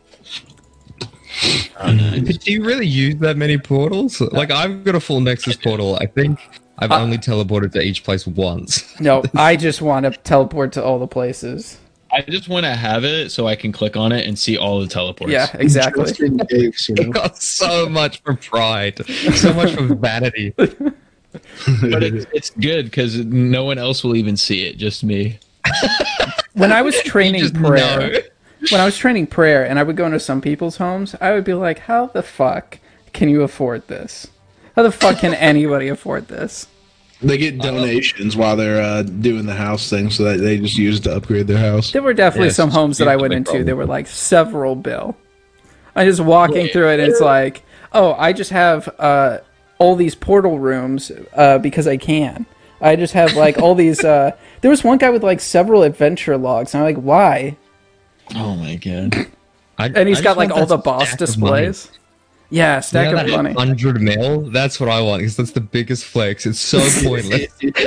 Oh, nice. But do you really use that many portals? Like I've got a full Nexus portal. I think I've only teleported to each place once. No, I just want to teleport to all the places. I just want to have it so I can click on it and see all the teleports. Yeah, exactly. Just in case, you know? Got so much for pride, so much for vanity. But it's, it's good because no one else will even see it, just me. When I was training just prayer, know. when I was training prayer, and I would go into some people's homes, I would be like, "How the fuck can you afford this? How the fuck can anybody afford this?" They get donations while they're uh, doing the house thing, so that they just use it to upgrade their house. There were definitely Yeah, some it's homes that I usually went into. problem. There were like several bill. I just walking through it, and it's like, oh, I just have uh, all these portal rooms uh, because I can. I just have like all these. Uh, there was one guy with like several adventure logs, and I'm like, why? Oh my god. I, And he's I got just like want all the that boss stack of money. displays. Yeah, stack You know of that money. Hundred mil. That's what I want because that's the biggest flex. It's so pointless.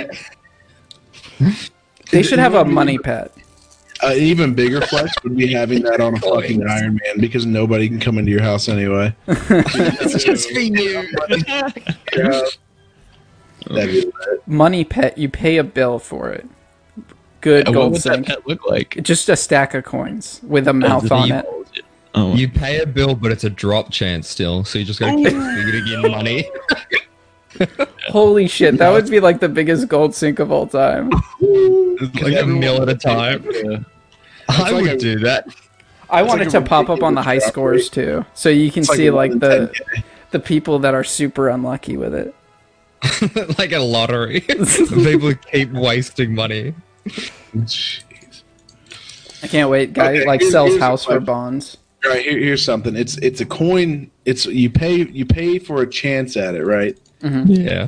They should have a money pet. Uh, an even bigger flex would be having that on a fucking Coins. Iron Man because nobody can come into your house anyway. It's just for you. Yeah. That'd be lit. Money pet, you pay a bill for it. Good What gold would that sink. pet look like? Just a stack of coins with a mouth Oh, on you- it. Oh, You pay a bill, but it's a drop chance still. So you just gotta keep feeding in money. Holy shit, that would be like the biggest gold sink of all time. It's like a mil at a time. yeah. I like would a- do that. I It's want like it a to pop up on the high ridiculous scores too, so you can It's like see like one in ten the K. the people that are super unlucky with it. Like a lottery. People who keep wasting money. Jeez. I can't wait. Guy Okay, like here's- sells here's the house for question. bonds. All right, here, here's something. It's it's a coin. It's you pay you pay for a chance at it, right? Yeah.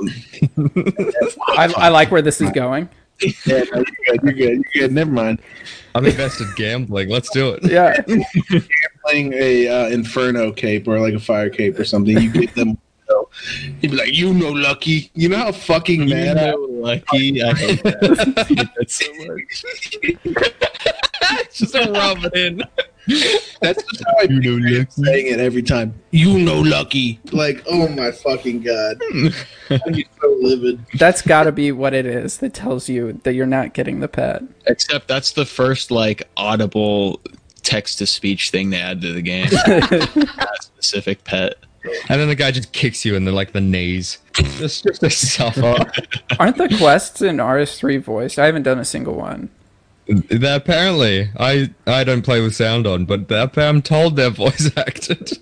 I, I like where this is going. Yeah, no, you're good. You're good. You're good. Never mind. I'm invested gambling. Let's do it. Yeah, Playing a uh, Inferno cape or like a fire cape or something, you give them. He'd be like, "You know, lucky. You know how fucking You mad I know, lucky. I hate that. I hate that so much. Just rub it in. That's just how I You know, picture him lucky. saying it every time. You know, lucky. Like, oh my fucking god, he's so livid. that's got to be what it is that tells you that you're not getting the pet. Except that's the first like audible text to speech thing they add to the game. That specific pet. And then the guy just kicks you in the like the knees. Just just to suffer. Aren't the quests in R S three voiced? I haven't done a single one. They apparently, I I don't play with sound on, but they, I'm told they're voice acted.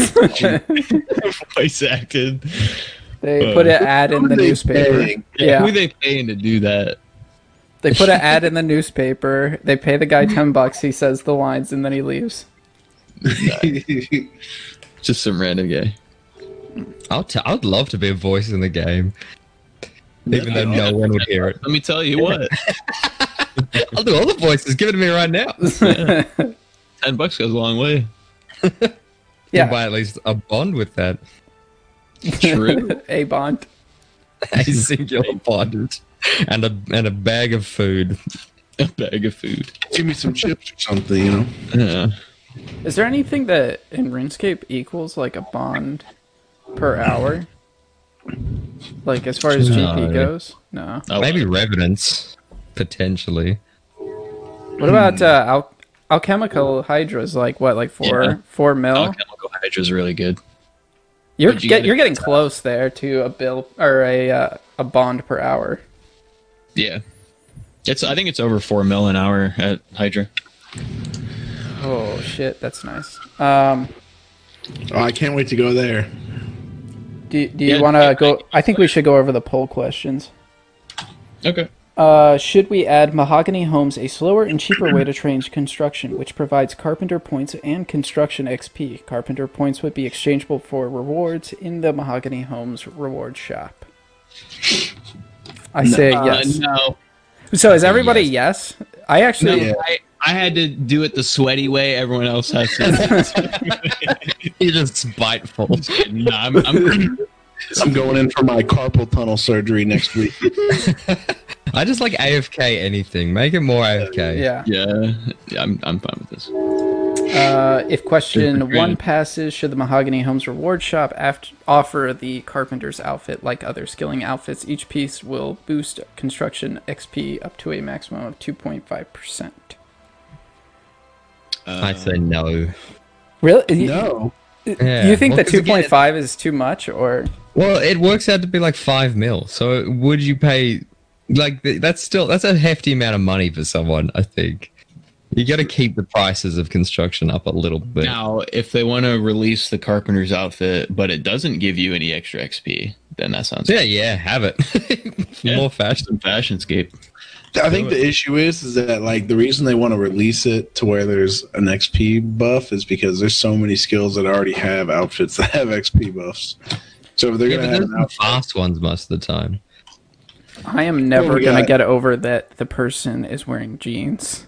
Voice acted. They put an ad in Who the are they newspaper. paying? Yeah, Yeah, who are they paying to do that? they put an ad in the newspaper. They pay the guy ten bucks. He says the lines and then he leaves. Just some random guy. I'll t- I'd love to be a voice in the game, even though no one would hear it. Let me tell you what. I'll do all the voices. Give it to me right now. Ten bucks goes a long way. You Yeah. can buy at least a bond with that. True. A bond. A singular bond. And a, and a bag of food. A bag of food. Give me some chips or something, you know. Yeah. Is there anything that in RuneScape equals like a bond per hour? Like as far as G P No. goes? No. Oh, Maybe Revenants, potentially. What about uh, al- alchemical hydras? Like what? Like four Yeah. four mil? Alchemical Hydra is really good. You're But you get, gotta- you're getting close there to a bill or a uh, a bond per hour. Yeah. It's. I think it's over four mil an hour at Hydra. Oh shit, that's nice. Um, Oh, I can't wait to go there. do do you Yeah, want yeah, to go? I think we should go over the poll questions. Okay. Uh, should we add Mahogany Homes a slower and cheaper way to train construction, which provides carpenter points and construction X P? Carpenter points would be exchangeable for rewards in the Mahogany Homes reward shop. I say yes. Uh, no. So is everybody yes? I actually Yeah. I, I had to do it the sweaty way. Everyone else has to. You're just spiteful. no, I'm, I'm I'm going in for my carpal tunnel surgery next week. I just like A F K anything. Make it more A F K. yeah. yeah, yeah, I'm, I'm fine with this. Uh, if question Great. one passes, should the Mahogany Homes reward shop aft- offer the carpenter's outfit like other skilling outfits? Each piece will boost construction X P up to a maximum of two point five percent. I say no. Really? No. Yeah. You think Well, the 'cause again, two point five is too much, or Well, it works out to be like five mil. So would you pay like th- that's still that's a hefty amount of money for someone. I think you got to keep the prices of construction up a little bit. Now, if they want to release the carpenter's outfit, but it doesn't give you any extra X P, then that sounds Yeah, yeah, have it. Yeah. More fashion. some fashionscape. I think the issue is is that like the reason they want to release it to where there's an X P buff is because there's so many skills that already have outfits that have X P buffs. So if they're Yeah, gonna but have those an are the outfit, fast ones most of the time. I am never we gonna got? get over that the person is wearing jeans.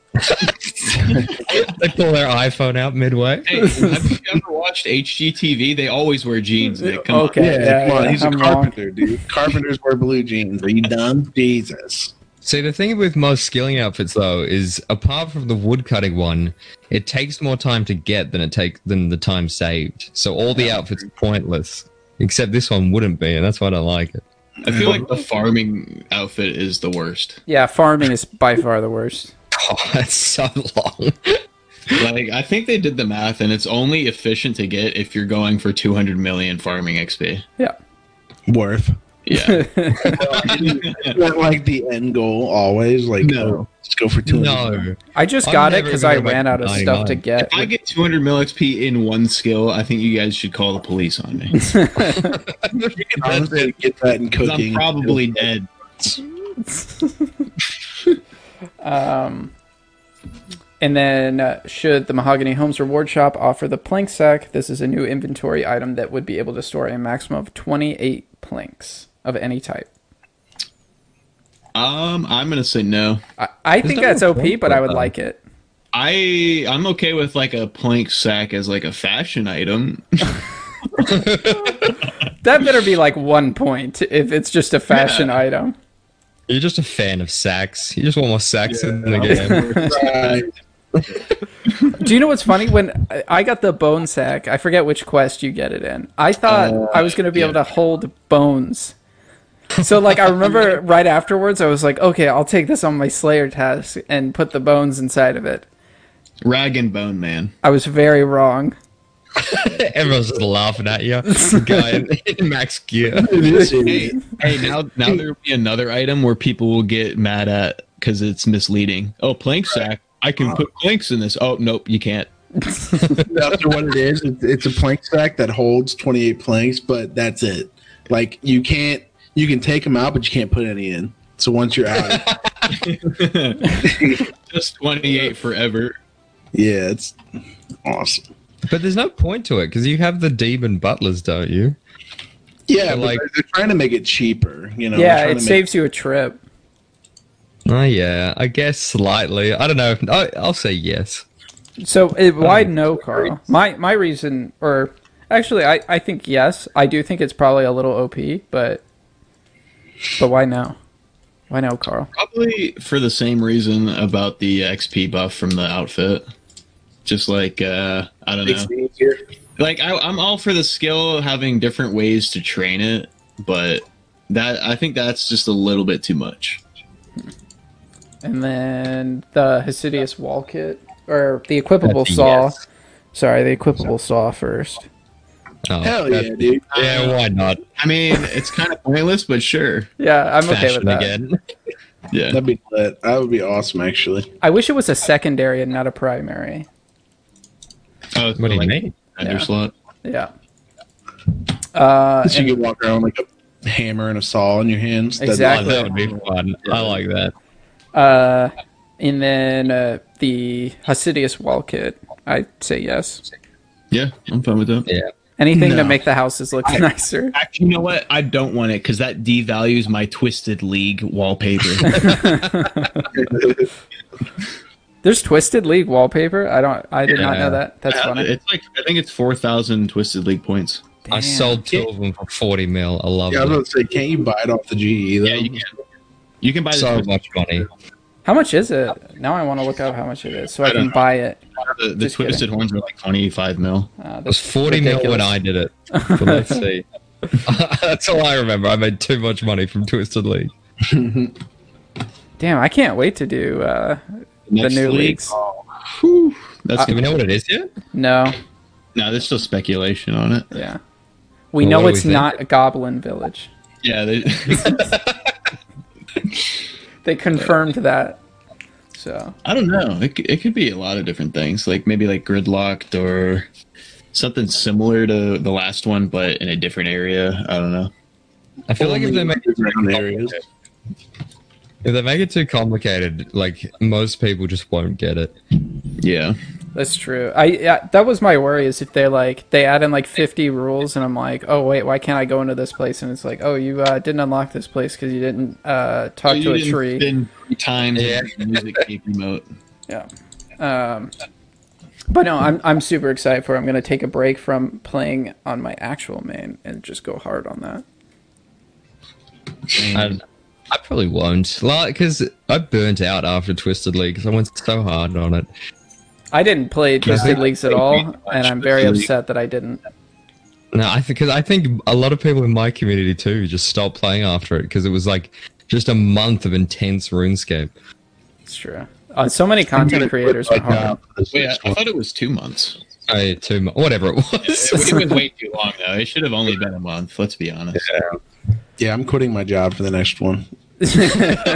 They pull their iPhone out midway. Hey, have you ever watched H G T V? They always wear jeans. Nick. Come Okay. yeah, Yeah, come on, yeah, he's I'm a wrong. carpenter, dude. Carpenters wear blue jeans. Are you done? Jesus. See, the thing with most skilling outfits, though, is apart from the woodcutting one, it takes more time to get than it take than the time saved. So all the outfits are pointless, except this one wouldn't be, and that's why I don't like it. on. I feel like the farming outfit is the worst. Yeah, farming is by far the worst. Oh, that's so long. Like, I think they did the math, and it's only efficient to get if you're going for two hundred million farming X P. Yeah. Worth. Yeah. Not like the end goal always. Like, No. oh, let's go for two. No. I just I'm got it never because gonna I go back ran to out of stuff to ninety-nine. get. If I get two hundred mil X P in one skill, I think you guys should call the police on me. You can honestly get that in 'Cause cooking. I'm probably dead. Um, and then, uh, should the Mahogany Homes Reward Shop offer the plank sack? This is a new inventory item that would be able to store a maximum of twenty-eight planks of any type. Um, I'm gonna say no. I, I think no that's O P, point but for I would that. like it. I I'm okay with like a plank sack as like a fashion item. That better be like one point if it's just a fashion item. You're just a fan of sacks. You just want more sacks in the game. Right. Do you know what's funny? When I- I got the bone sack, I forget which quest you get it in. I thought Uh, I was going to be yeah. able to hold bones. So, like, I remember right afterwards, I was like, okay, I'll take this on my Slayer task and put the bones inside of it. Rag and bone man. I was very wrong. Everyone's just laughing at you. Guy in, in max gear. Hey, hey, now now there'll be another item where people will get mad at because it's misleading. Oh, plank sack. I can put planks in this. Oh, nope, you can't. That's what it is. It's, it's a plank stack that holds twenty-eight planks, but that's it. Like you can't, you can take them out, but you can't put any in. So once you're out, Just twenty-eight forever. yeah, it's awesome. But there's no point to it because you have the demon butlers, don't you? Yeah, So, but like- they're, they're trying to make it cheaper. You know, they're Yeah, trying it to make- saves you a trip. Oh yeah, I guess slightly. I don't know. I, I'll say yes. So it, why no, Carl? My my reason, or actually, I, I think yes. I do think it's probably a little O P, but but why no? Why no, Carl? Probably for the same reason about the X P buff from the outfit. Just like uh, I don't know. Like I, I'm all for the skill having different ways to train it, but that I think that's just a little bit too much. And then the Hesidious wall kit, or the equipable That's a saw. yes. Sorry, the equipable saw first. Oh, Hell yeah, that- dude. Yeah, why not? I mean, it's kind of pointless, but sure. Yeah, I'm okay with Fashion that. again. Yeah. That'd be lit. That would be awesome, actually. I wish it was a secondary and not a primary. Oh, What do you like, mean? Under Yeah. slot. Yeah. Uh, So you could walk around like a hammer and a saw in your hands. That'd be Oh, Exactly. that would be fun. I like that. uh, and then uh, the Hesidious wall kit. I'd say yes. Yeah, I'm fine with that. Yeah. Anything to No. make the houses look nicer. Actually, you know what? I don't want it because that devalues my Twisted League wallpaper. There's Twisted League wallpaper. I don't. I did not Yeah. know that. That's Yeah, funny. It's like I think it's four thousand Twisted League points. I Damn. sold two of them for forty mil. I love Yeah, I was it. about to say, can't you buy it off the G E though? Yeah, you can. You can buy this So with much money. How much is it? Now I want to look up how much it is so I, I don't can know. buy it. the, the Just Twisted kidding. horns are like twenty-five mil. Uh, It was that's forty mil when ridiculous. I did it. But let's see. That's all I remember. I made too much money from Twisted League. Damn, I can't wait to do uh, the Next new league. leagues. Whew, that's Do we know what it is yet? No, no. There's still speculation on it. yeah, we Well, know what do we it's think? not a Goblin Village. Yeah, they, They confirmed that. So I don't know. It, c- it could be a lot of different things, like maybe like gridlocked or something similar to the last one, but in a different area. I don't know. I feel like if they make it too Around areas. complicated, if they make it too complicated, like most people just won't get it. Yeah, that's true. I yeah, that was my worry is if they like they add in like fifty rules and I'm like, oh wait, why can't I go into this place? And it's like, oh, you uh, didn't unlock this place because you didn't uh, talk So to you a didn't tree. spin three times Yeah. in the music tape remote. Yeah. Um, but no, I'm I'm super excited for it. I'm gonna take a break from playing on my actual main and just go hard on that. I, I probably won't, like, because I burnt out after Twisted League because I went so hard on it. I didn't play Twisted think- Leagues at all, and I'm very Twisted League. upset that I didn't. No, I think because I think a lot of people in my community too just stopped playing after it because it was like just a month of intense RuneScape. It's true. Uh, so many content creators went hard. Wait, I, I thought it was two months. I two mo- whatever it was. It, it was way too long though. It should have only been a month. Let's be honest. Yeah, I'm quitting my job for the next one. You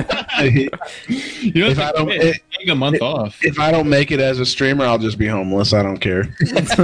know, If I don't- it, take a month off. If I don't make it as a streamer, I'll just be homeless. I don't care.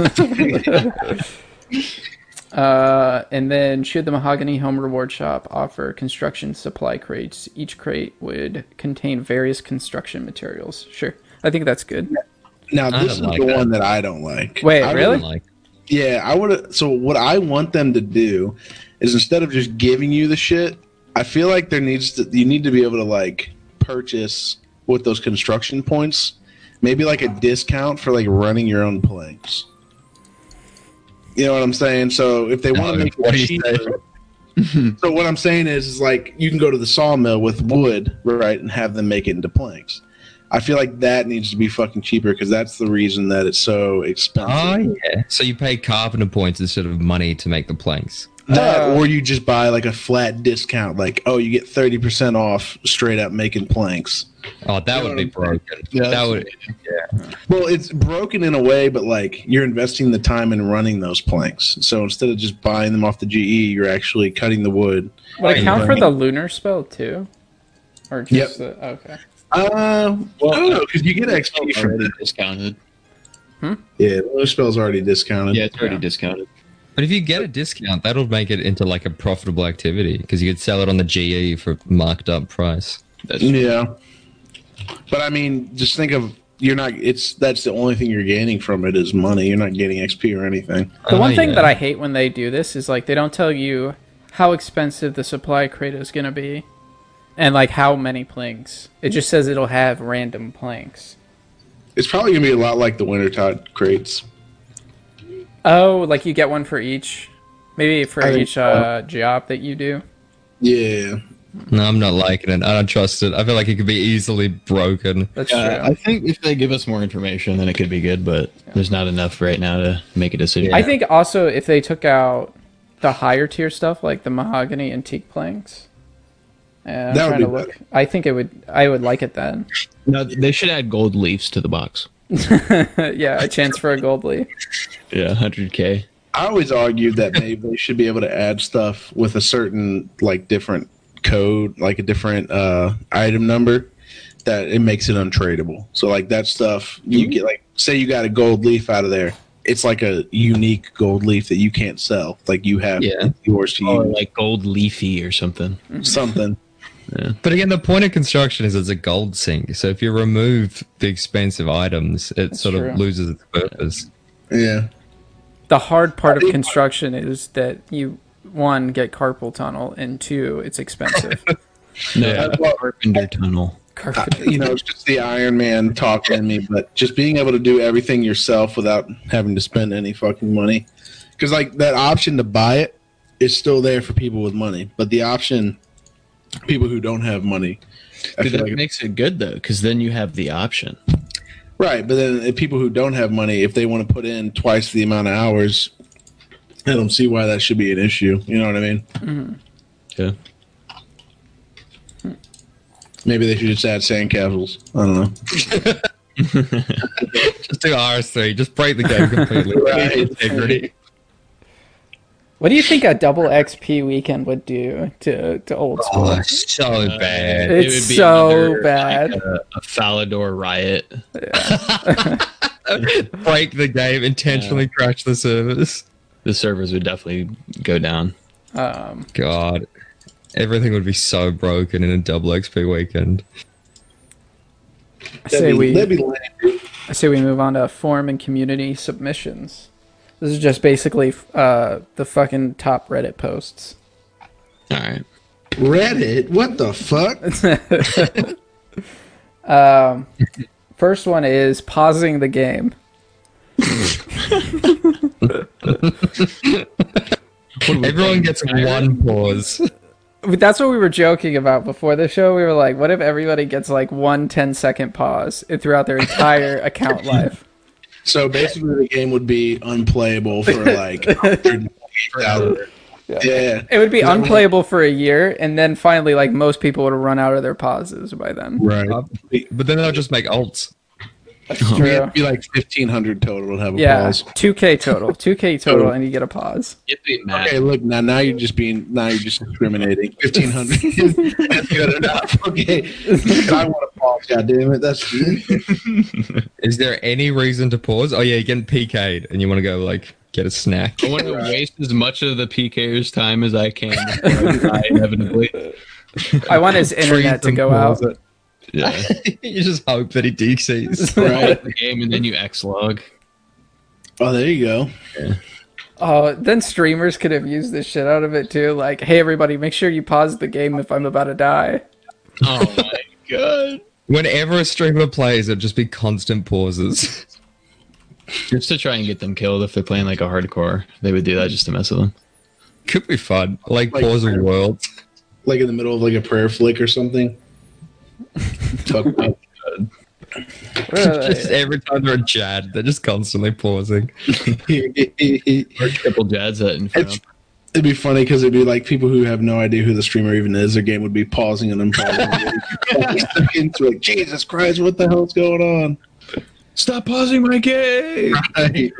Uh, and then should the Mahogany Home Reward Shop offer construction supply crates? Each crate would contain various construction materials. Sure. I think that's good. Now, I this is don't like the that. one that I don't like. Wait, I really? would- Like, Yeah, I would. So what I want them to do is instead of just giving you the shit, I feel like there needs to you need to be able to like purchase with those construction points, maybe like a discount for like running your own planks. You know what I'm saying? So if they want No, to make what it do you say? cheaper, so what I'm saying is, is like you can go to the sawmill with wood, right, and have them make it into planks. I feel like that needs to be fucking cheaper because that's the reason that it's so expensive. oh yeah. So you pay carpenter points instead of money to make the planks. That, Uh, or you just buy like a flat discount, like oh, you get thirty percent off straight up making planks. Oh, that You know would be what I'm broken. Yeah, that that's- would. Well, it's broken in a way, but like you're investing the time in running those planks. So instead of just buying them off the G E, you're actually cutting the wood. Would it Right, count for right. the lunar spell too? Or just Yep. the okay. Uh, well, I don't know because you get X P It's from already it. discounted. Yeah, those spells already discounted. Yeah, it's already Yeah. discounted. But if you get a discount, that'll make it into like a profitable activity because you could sell it on the G E for marked up price. That's Yeah. But I mean, just think of you're not. It's that's the only thing you're gaining from it is money. You're not gaining X P or anything. The one Oh, thing yeah. that I hate when they do this is like they don't tell you how expensive the supply crate is going to be and like how many planks. It just says it'll have random planks. It's probably gonna be a lot like the Wintertide crates. Oh, like you get one for each, maybe for I think each uh, job that you do. Yeah, No, I'm not liking it. I don't trust it. I feel like it could be easily broken. That's Yeah, true. I think if they give us more information, then it could be good. But there's not enough right now to make a decision. I think also if they took out the higher tier stuff like the mahogany and teak planks, uh, I'm That would trying be to look. I think it would. I would like it then. no, they should add gold leaves to the box. Yeah, a chance for a gold leaf. Yeah, one hundred K. I always argued that maybe they should be able to add stuff with a certain like different code, like a different uh, item number, that it makes it untradeable. So like that stuff, you get like say you got a gold leaf out of there, it's like a unique gold leaf that you can't sell. Like you have Yeah. it's yours to Or use. like gold leafy or something. Something. But again, the point of construction is it's a gold sink. So if you remove the expensive items, it sort true. of loses its purpose. Yeah. The hard part of construction is that you one get carpal tunnel and two it's expensive. No, Yeah. that's what Carpenter Tunnel. Carpal- You know, it's just the Iron Man talking in me, but just being able to do everything yourself without having to spend any fucking money. Because, like, that option to buy it is still there for people with money, but the option, people who don't have money, I Dude, feel that like, makes it good though, because then you have the option. right. But then, if people who don't have money, if they want to put in twice the amount of hours, I don't see why that should be an issue. You know what I mean? Yeah. Maybe they should just add sandcastles. I don't know. Just do R S three. Just break the game completely. Right. Integrity. What do you think a double X P weekend would do to, to old school? Oh, so bad. It's It would be so another, bad. like, a, a Falador riot. Break the game, intentionally crash the servers. The servers would definitely go down. Um, God. Everything would be so broken in a double X P weekend. I say That'd be- we that'd be lame, dude. I say we move on to forum and community submissions. This is just basically uh, the fucking top Reddit posts. All right. Reddit? What the fuck? Um, first one is pausing the game. Everyone gets one pause. That's what we were joking about before the show. We were like, what if everybody gets like one ten second pause throughout their entire account life? So basically, the game would be unplayable for like one hundred eight hours. Yeah. It would be unplayable for a year, and then finally, like, most people would run out of their pauses by then. Right. But then they'll just make alts. That's It'd true. be like fifteen hundred total to have a Yeah, pause. two K total. two K total, and you get a pause. Yippee, Matt. Okay, look now. Now you're just being. Now you're just discriminating. Fifteen hundred. That's good enough. Okay. I want to pause. God damn it. That's Is there any reason to pause? Oh yeah, you're getting P K'd and you want to go like get a snack. I want to waste as much of the PKer's time as I can before I die, inevitably. I want his internet to go out. Yeah. You just hope that he D Cs. Right. The game, and then you X log. Oh, there you go. Oh, then streamers could have used this shit out of it too. Like, hey, everybody, make sure you pause the game if I'm about to die. Oh my god. Whenever a streamer plays, it'd just be constant pauses. Just to try and get them killed if they're playing like a hardcore. They would do that just to mess with them. Could be fun. Like, Like- pause a world. Like in the middle of like a prayer flick or something. Talk about. What are Just they? every time they're in chat, they're just constantly pausing. It'd Or triple jads that in front. It'd be funny because it'd be like people who have no idea who the streamer even is. Their game would be pausing and unpausing. It's like, Jesus Christ, what the hell's going on? Stop pausing my game. Right.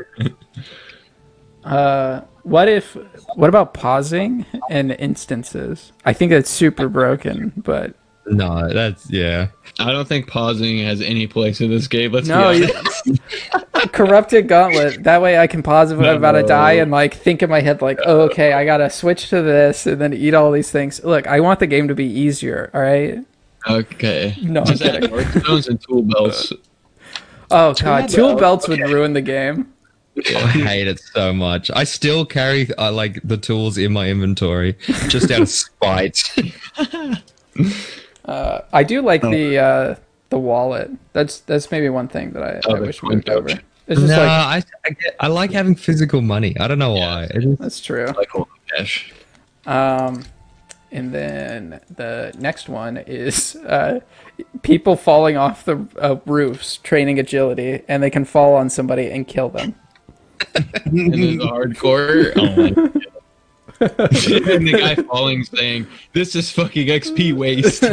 Uh, what if? What about pausing and instances? I think that's super broken, but No, that's, yeah. I don't think pausing has any place in this game. Let's no, be you, honest. corrupted gauntlet. That way, I can pause if I'm about to No. die and like think in my head like, oh, okay, I gotta switch to this and then eat all these things. Look, I want the game to be easier. All right. Okay. No, I'm Just add kidding. Hearthstones and tool belts. Oh god, Tool tool belts, belts would ruin the game. I hate it so much. I still carry uh, like the tools in my inventory just out of spite. Uh, I do like the uh, the wallet. That's that's maybe one thing that I, Oh, I the wish coin moved over. pouch. It's just no, like I I, get, I like having physical money. I don't know why. It is- that's true. Like holding cash. Um, and then the next one is uh, people falling off the uh, roofs, training agility, and they can fall on somebody and kill them. And then the hardcore. Oh my God. And the guy falling saying, "This is fucking X P waste."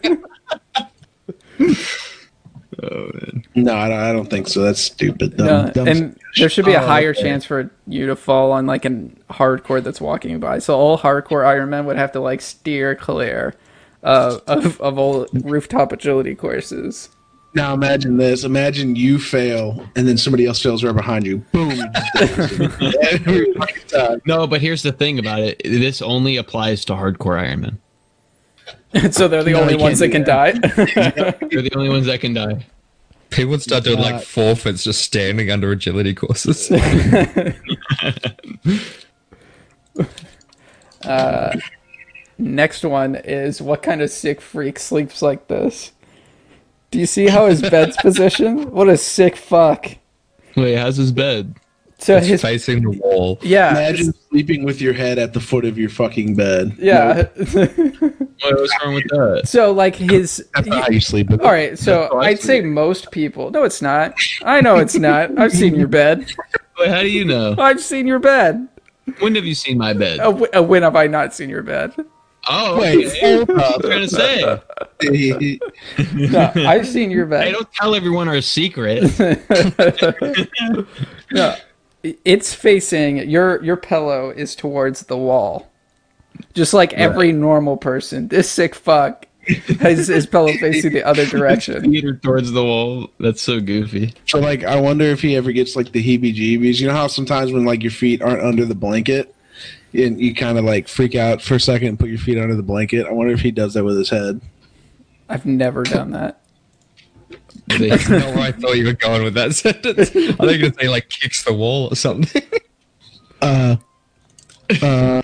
Oh man. No, I don't, I don't think so. That's stupid. Dumb, No, dumb and there should be a Oh, higher okay. chance for you to fall on like a hardcore that's walking by. So all hardcore Ironmen would have to like steer clear uh, of of all rooftop agility courses. Now imagine this. Imagine you fail, and then somebody else fails right behind you. Boom. You just die. Every fucking time. No, but here's the thing about it. This only applies to hardcore Ironman. So they're the No, only you ones that can't can do die. They're the only ones that can die. People would start doing Uh, like forfeits just standing under agility courses. Next one is what kind of sick freak sleeps like this? Do you see how his bed's positioned? What a sick fuck. Wait, how's his bed? So It's his facing the wall. yeah, Imagine sleeping with your head at the foot of your fucking bed. yeah. What was wrong with that? So like his That's not how you sleep. all right, so That's how I I'd say most people. No, it's not. I know it's not. I've seen your bed. Wait, how do you know? I've seen your bed. When have you seen my bed? Uh, wh- uh, when have I not seen your bed? Oh, Wait, okay. hold What up. are you trying to say? No, I've seen your Hey, bed. don't tell everyone our secret. No, it's facing your your pillow is towards the wall, just like every normal person. This sick fuck has his pillow facing the other direction. Feet are towards the wall. That's so goofy. So, like, I wonder if he ever gets like the heebie-jeebies. You know how sometimes when like your feet aren't under the blanket, and you kind of like freak out for a second and put your feet under the blanket. I wonder if he does that with his head. I've never done that. They- That's not where I thought you were going with that sentence. I think you were going to say like kicks the wall or something. Uh, uh,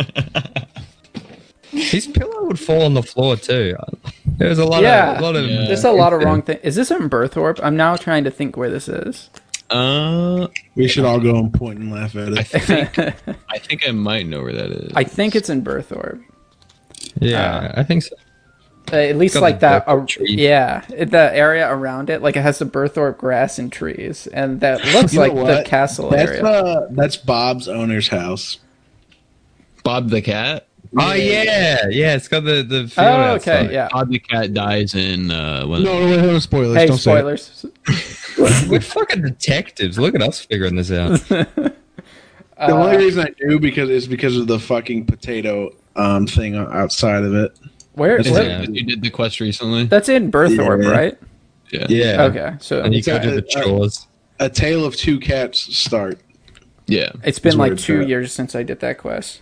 His pillow would fall on the floor too. There's a lot Yeah. of a lot of Yeah. There's a lot of wrong things. Is this in Berthorpe? I'm now trying to think where this is. uh, we should all go and point and laugh at I it. think I think I might know where that is. I think it's in Berthorpe. Yeah, I think so. Uh, at least Got like the that. Berthorpe Uh, tree. yeah, it- the area around it, like it has the Berthorpe grass and trees, and that looks You know like the what? castle That's area. uh, that's Bob's owner's house. Bob the cat. Oh yeah, yeah. It's got the the field Oh, outside. okay, yeah. Bob the cat dies in uh. One No, no, no spoilers. Hey, Don't say it. spoilers. We're fucking detectives. Look at us figuring this out. The only reason I knew because is because of the fucking potato um thing o- outside of it. Where? Is where- Yeah. it- you did the quest recently. That's in Berthorpe, Yeah. right? Yeah. Yeah. Okay, so And you go do the It's, uh, chores. A Tale of Two Cats start. Yeah. it's been That's where like it's two at. years since I did that quest.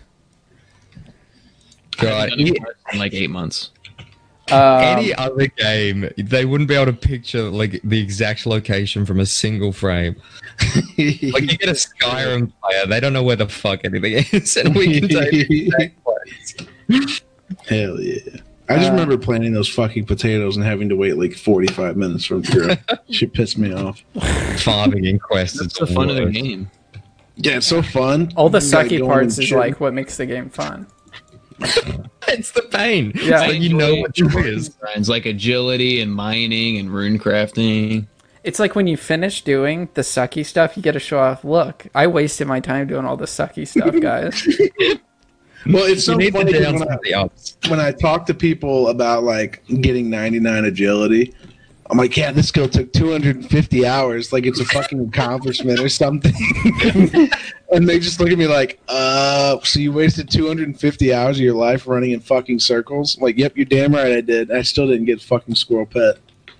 I God, haven't done the quest in like eight months. Um, any other game, they wouldn't be able to picture like the exact location from a single frame. Like you get a Skyrim player, they don't know where the fuck anything is, and we can tell you the exact place. Hell yeah. I just Uh, remember planting those fucking potatoes and having to wait like forty-five minutes for them to grow. Shit pissed me off. Farming in Quest. That's is the fun of the worst. game. Yeah, it's so fun. all the You gotta sucky go parts and is shit. like what makes the game fun. It's the pain. Yeah. It's like you know what your it is. friends like agility and mining and rune crafting. It's like when you finish doing the sucky stuff, you get to show off. Look, I wasted my time doing all the sucky stuff, guys. Well, it's so You need funny the 'cause downs when I, and the ups. when I talk to people about like getting ninety-nine agility, I'm like, yeah, this skill took two hundred fifty hours. Like it's a fucking accomplishment or something. And they just look at me like, uh, so you wasted two hundred fifty hours of your life running in fucking circles? I'm like, yep, you're damn right I did. I still didn't get fucking squirrel pet.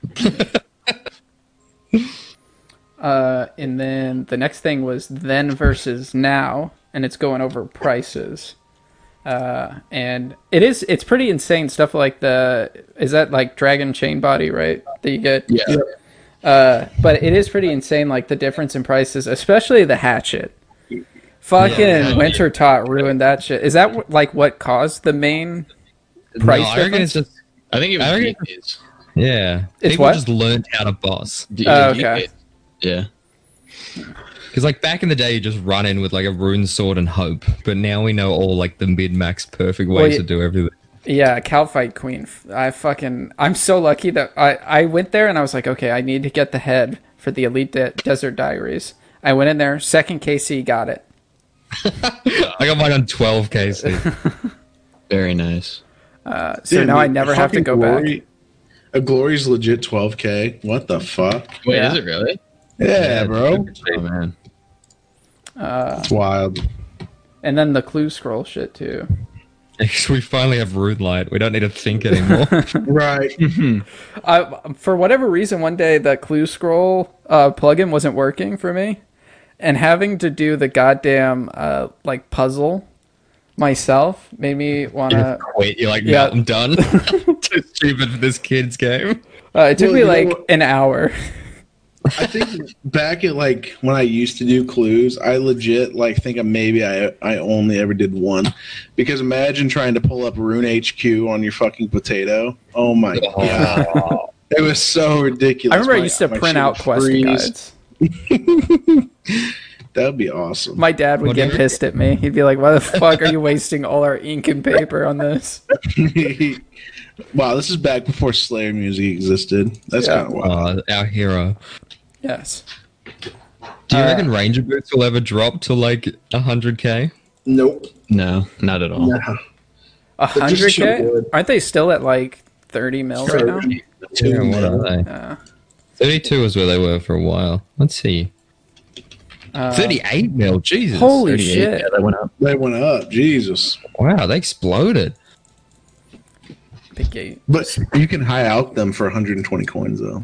Uh, and then the next thing was then versus now, and it's going over prices. Uh, and it is it's pretty insane stuff like the is that like Dragon Chain Body, right? That you get. Yeah. Uh, but it is pretty insane, like the difference in prices, especially the hatchet. Fucking Yeah. Winter Tot ruined that shit. Is that wh- like what caused the main price No, I reckon difference? it's just I think it was I reckon- D Ps. Yeah, It's people what? just learned how to boss. Oh, okay. Yeah. Because like back in the day, you just run in with like a rune sword and hope. But now we know all like the mid max perfect ways Well, y- to do everything. Yeah, Calfight Queen. I fucking. I'm so lucky that I I went there and I was like, okay, I need to get the head for the Elite De- Desert Diaries. I went in there, second K C, got it. I got mine on twelve K C. Very nice. Uh, so Dude, now I a never have to fucking go glory, back. A glory's legit twelve K. What the fuck? Wait, Yeah. is it really? Yeah, bro. Oh man. It's wild. And then the clue scroll shit too. We finally have rune light. We don't need to think anymore. Right. I, for whatever reason, one day that clue scroll uh, plugin wasn't working for me, and having to do the goddamn uh, like puzzle myself made me wanna. Wait, you're like, Yeah. no, I'm done. Too stupid for this kid's game. Uh, it took Well, me you know like what? an hour. I think back at like when I used to do clues, I legit like think of maybe I I only ever did one, because imagine trying to pull up Rune H Q on your fucking potato. Oh my god, it was so ridiculous. I remember I My- used to my print shit out would quest freeze. guides. That would be awesome. My dad would get Whatever. pissed at me. He'd be like, "Why the fuck are you wasting all our ink and paper on this?" Wow, this is back before Slayer music existed. That's Yeah. kind of wild. Uh, our hero. Yes. Do you Uh, reckon Ranger boots will ever drop to like one hundred K? Nope. No, not at all. Nah. A just hundred too K? good. Aren't they still at like thirty mil right now? Yeah, what are they? Uh, thirty-two is where they were for a while. Let's see. uh, thirty-eight mil, Jesus. Holy thirty-eight, shit. Yeah, that went up. They went up. Jesus. Wow, they exploded. Big gate. But you can high out them for one hundred twenty coins, though.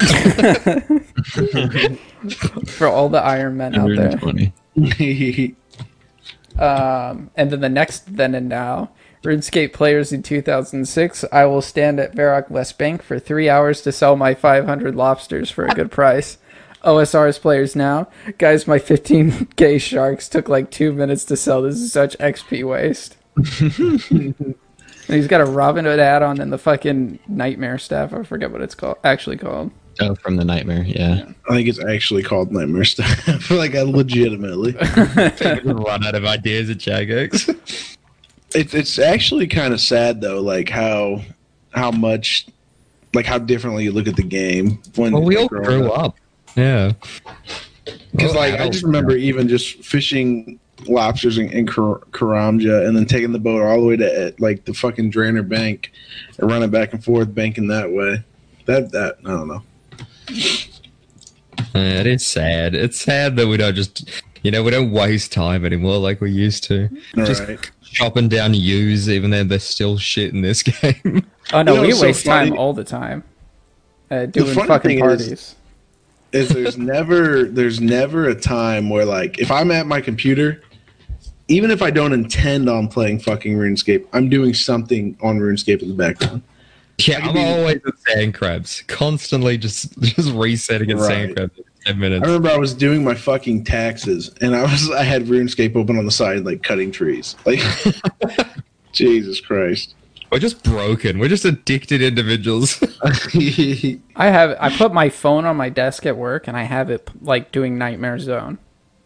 For all the Iron Men out there. one twenty. Um, and then the next then and now. RuneScape players in two thousand six. I will stand at Varrock West Bank for three hours to sell my five hundred lobsters for a good price. O S R's players now. Guys, my fifteen K sharks took like two minutes to sell. This is such X P waste. And he's got a Robin Hood add-on and the fucking Nightmare staff. I forget what it's called. Actually called. Oh, from the nightmare. Yeah. I think it's actually called Nightmare Stuff. Like, I legitimately. Run out of ideas at Jagex. It's it's actually kind of sad though, like how how much, like how differently you look at the game when Well, we you're all growing grew up. Yeah. Because Well, like I adults just remember now. even just fishing lobsters in, in Kar- Karamja and then taking the boat all the way to uh, like the fucking Drainer Bank and running back and forth banking that way. That that I don't know. Yeah, it is sad. It's sad that we don't just, you know, we don't waste time anymore like we used to. All Just right. chopping down U's, even though they're still shit in this game. Oh no, You know, we it's so waste time funny- all the time. Uh, doing funny fucking thing is- parties. Is there's never there's never a time where like if I'm at my computer, even if I don't intend on playing fucking RuneScape, I'm doing something on RuneScape in the background. Yeah, I'm be- always at sand crabs, constantly just just resetting at sand Right. crabs every ten I minutes. remember I was doing my fucking taxes and I was I had RuneScape open on the side like cutting trees. Like Jesus Christ. We're just broken. We're just addicted individuals. I have I put my phone on my desk at work and I have it like doing Nightmare Zone.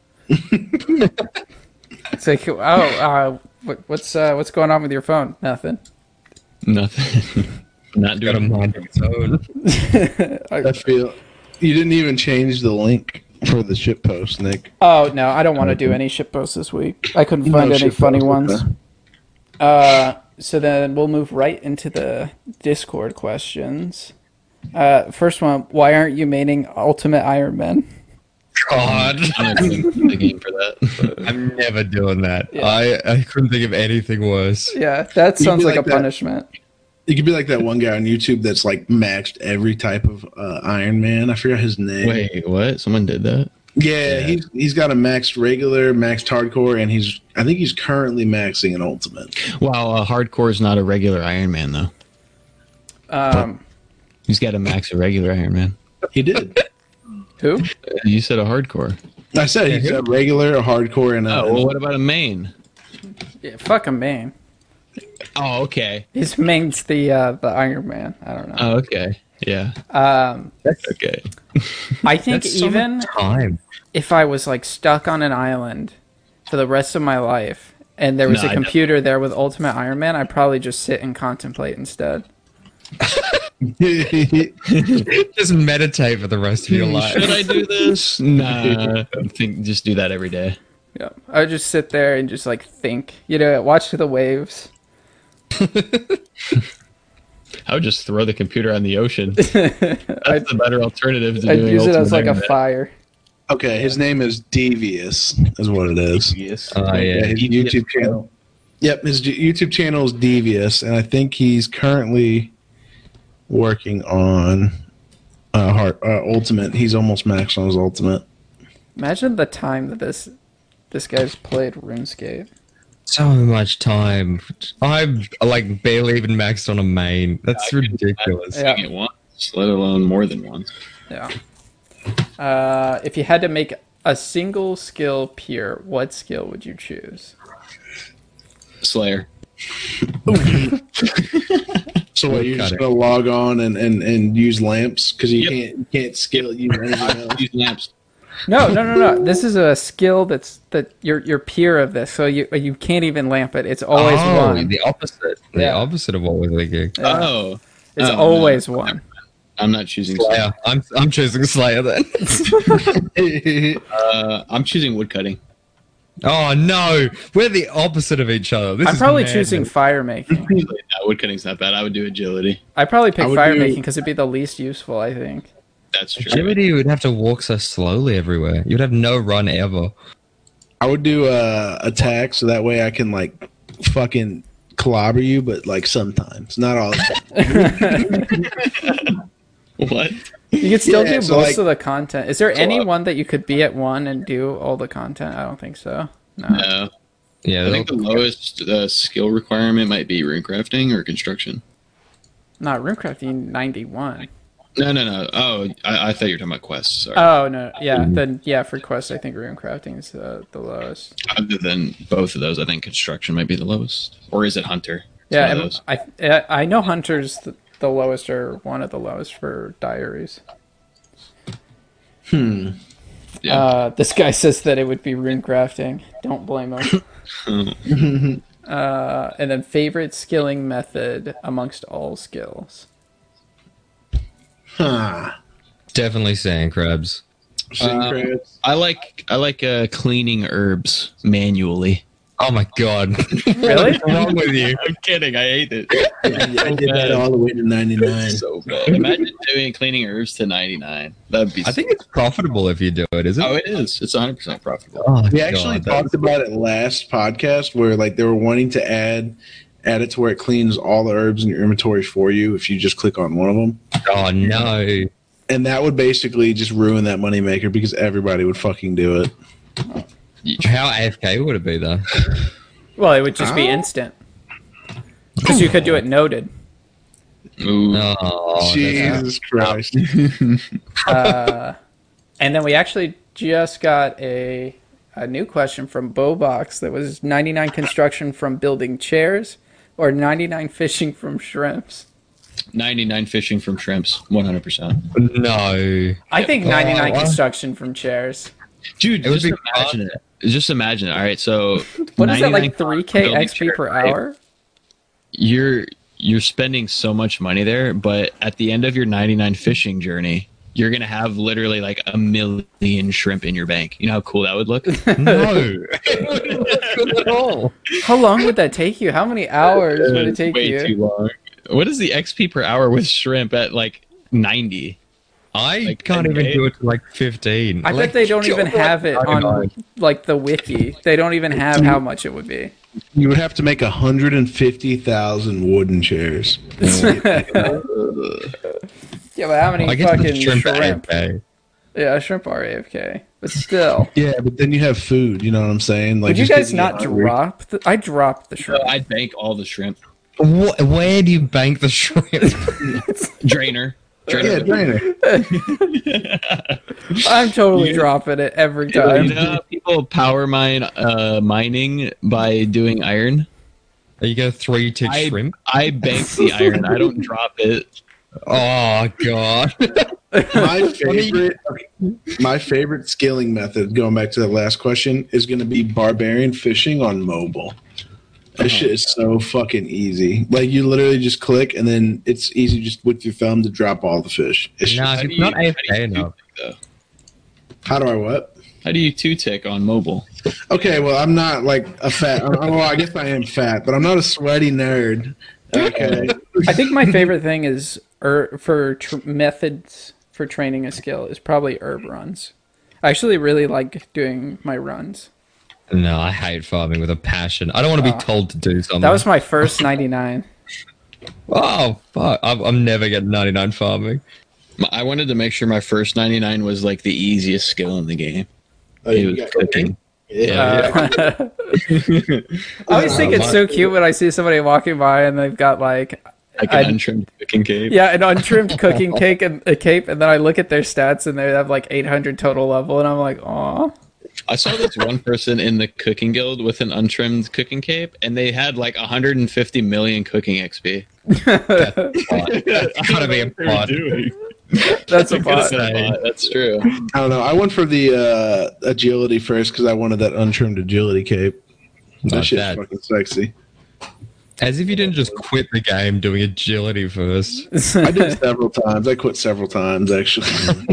It's like, oh, uh, what, what's uh, what's going on with your phone? Nothing. Nothing. Not Got a doing mind of its own. I feel you didn't even change the link for the ship post, Nick. Oh no, I don't want to do any ship posts this week. I couldn't find No any ship funny posts, ones. okay. Uh, so then we'll move right into the Discord questions. Uh, first one: why aren't you maining Ultimate Iron Man? God, I'm not doing the game for that. I'm never doing that. Yeah. I, I couldn't think of anything worse. Yeah, that You'd sounds be like, like a that. punishment. You could be like that one guy on YouTube that's like maxed every type of uh, Iron Man. I forgot his name. Wait, what? Someone did that? Yeah, Yeah. he's he's got a maxed regular, maxed hardcore, and he's I think he's currently maxing an ultimate. Wow, uh, hardcore is not a regular Iron Man though. Um, He's got a max a regular Iron Man. He did. who? You said a hardcore. I said he's a regular, a hardcore, and a, Oh, well, what about a main? Yeah, fuck a main. Oh, okay. His main's the uh, the Iron Man. I don't know. Oh, okay. Yeah. Um, Okay. I think That's so even much time. if I was like stuck on an island for the rest of my life and there was No, a I computer there with Ultimate Iron Man, I'd probably just sit and contemplate instead. Just meditate for the rest of your life. Should I do this? Nah. I think just do that every day. Yeah, I would just sit there and just like think, you know, watch the waves. I would just throw the computer on the ocean. That's the better alternative to I'd doing use it as Ultimate like a Iron Man. fire. Okay, his name is Devious, is what it is. Yes. Oh, yeah. his YouTube channel. Yep, his G- YouTube channel is Devious, and I think he's currently working on uh, Heart, uh, Ultimate. He's almost maxed on his Ultimate. Imagine the time that this this guy's played RuneScape. So much time. I'm like barely even maxed on a main. That's ridiculous. Yeah. It once, let alone more than once. Yeah. Uh, if you had to make a single skill pure, what skill would you choose? Slayer. So what, you're just Woodcutting. gonna log on and, and, and use lamps because you Yep. can't you can't skill use anything else. Use lamps. No, no, no, no. This is a skill that's that you're you're peer of this, so you you can't even lamp it. It's always oh, one. the opposite. The Yeah. opposite of what we're thinking. Yeah. Oh. It's Oh, always no. one. I'm not choosing Slayer. I'm I'm choosing Slayer then. Uh, I'm choosing woodcutting. Oh no, we're the opposite of each other. This I'm is probably madness. choosing fire making. No, woodcutting's not bad. I would do agility. I'd probably pick I would fire do- making because it'd be the least useful, I think. That's true. Agility, you would have to walk so slowly everywhere. You'd have no run ever. I would do uh, attack so that way I can like fucking clobber you, but like sometimes, not all the time. What? You could still Yeah, do so, most like- of the content. Is there any Co-op. one that you could be at one and do all the content? I don't think so. No. No. Yeah, I think the lowest uh, skill requirement might be runecrafting or construction. Not runecrafting ninety-one. No, no, no. Oh, I, I thought you were talking about quests. Sorry. Oh no, yeah. Then yeah, for quests, I think runecrafting is uh, the lowest. Other than both of those, I think construction might be the lowest. Or is it hunter? It's Yeah, one of and those. I I know hunters the, the lowest or one of the lowest for diaries. Hmm. Yeah. Uh, this guy says that it would be runecrafting. Don't blame him. uh, and then favorite skilling method amongst all skills. Huh. definitely sand crabs. Sand Uh, crabs. I like I like uh, cleaning herbs manually. Oh my god. Really? What's wrong with you? I'm kidding. I hate it. I did that all the way to ninety-nine. So bad. Imagine doing cleaning herbs to ninety-nine. That'd be. I think it's profitable if you do it, is it? Oh, it is. It's one hundred percent profitable. Oh, We actually God, that talked about it last podcast where like they were wanting to add add it to where it cleans all the herbs in your inventory for you if you just click on one of them. Oh no. And that would basically just ruin that moneymaker because everybody would fucking do it. How A F K would it be though? Well, it would just be instant. Because you could do it noted. Ooh. Oh, that's- Jesus Christ. Uh, and then we actually just got a a new question from Bobox that was ninety-nine construction from building chairs or ninety-nine fishing from shrimps. ninety-nine fishing from shrimps. one hundred percent. no. I think Oh, ninety-nine what? construction from chairs. Dude, It would just be imagine it. Just imagine it. All right, so What is that, like ninety-nine three K building X P per chairs, right? hour? You're you're spending so much money there, but at the end of your ninety-nine fishing journey, you're gonna have literally like a million shrimp in your bank. You know how cool that would look? No. It wouldn't look good at all. How long would that take you? How many hours would it take Way you? too long. What is the X P per hour with shrimp at like ninety? I Like, can't even okay. do it to like fifteen. I Like, bet they don't even God, have it on God. like the wiki. They don't even have how much it would be. You would have to make one hundred fifty thousand wooden chairs. Yeah, but how many I guess fucking the shrimp, shrimp? are A F K. Yeah, shrimp are A F K. But still. Yeah, but then you have food. You know what I'm saying? Like, Would you just guys getting not hungry. drop the I dropped the So shrimp. I'd bank all the shrimp. Wh- Where do you bank the shrimp? Drainer. Yeah, Drainer. drainer. I'm totally You- dropping it every You time. know how people power mine uh, mining by doing iron? You go three tick I- shrimp. I bank the iron. I don't drop it. Oh god. My favorite, my favorite scaling method, going back to the last question, is going to be barbarian fishing on mobile. That shit is so fucking easy. Like, you literally just click, and then it's easy just with your thumb to drop all the fish. It's Nah, just, it's not A F K enough. how do I what? How do you two tick on mobile? Okay, well, I'm not like a fat. Oh, well, I guess I am fat, but I'm not a sweaty nerd. Okay. I think my favorite thing is er, for tr- methods for training a skill is probably herb runs. I actually really like doing my runs. No, I hate farming with a passion. I don't want to be Oh. told to do something. That was my first ninety-nine. Oh, fuck. I'm, I'm never getting ninety-nine farming. My- I wanted to make sure my first ninety-nine was like the easiest skill in the game. Oh, It you was got cooking. Yeah. Uh, I always think it's so cute when I see somebody walking by and they've got like Like I- an untrimmed cooking cape. yeah, an untrimmed cooking cake and a cape, and then I look at their stats and they have like eight hundred total level, and I'm like, aw. I saw this one person in the cooking guild with an untrimmed cooking cape, and they had like one hundred fifty million cooking X P. That's gotta be a pod. That's a Could've bot. been a bot, That's true. I don't know. I went for the uh, agility first because I wanted that untrimmed agility cape. That Not shit's bad. fucking sexy. As if you didn't just quit the game doing agility first. I did several times. I quit several times, actually.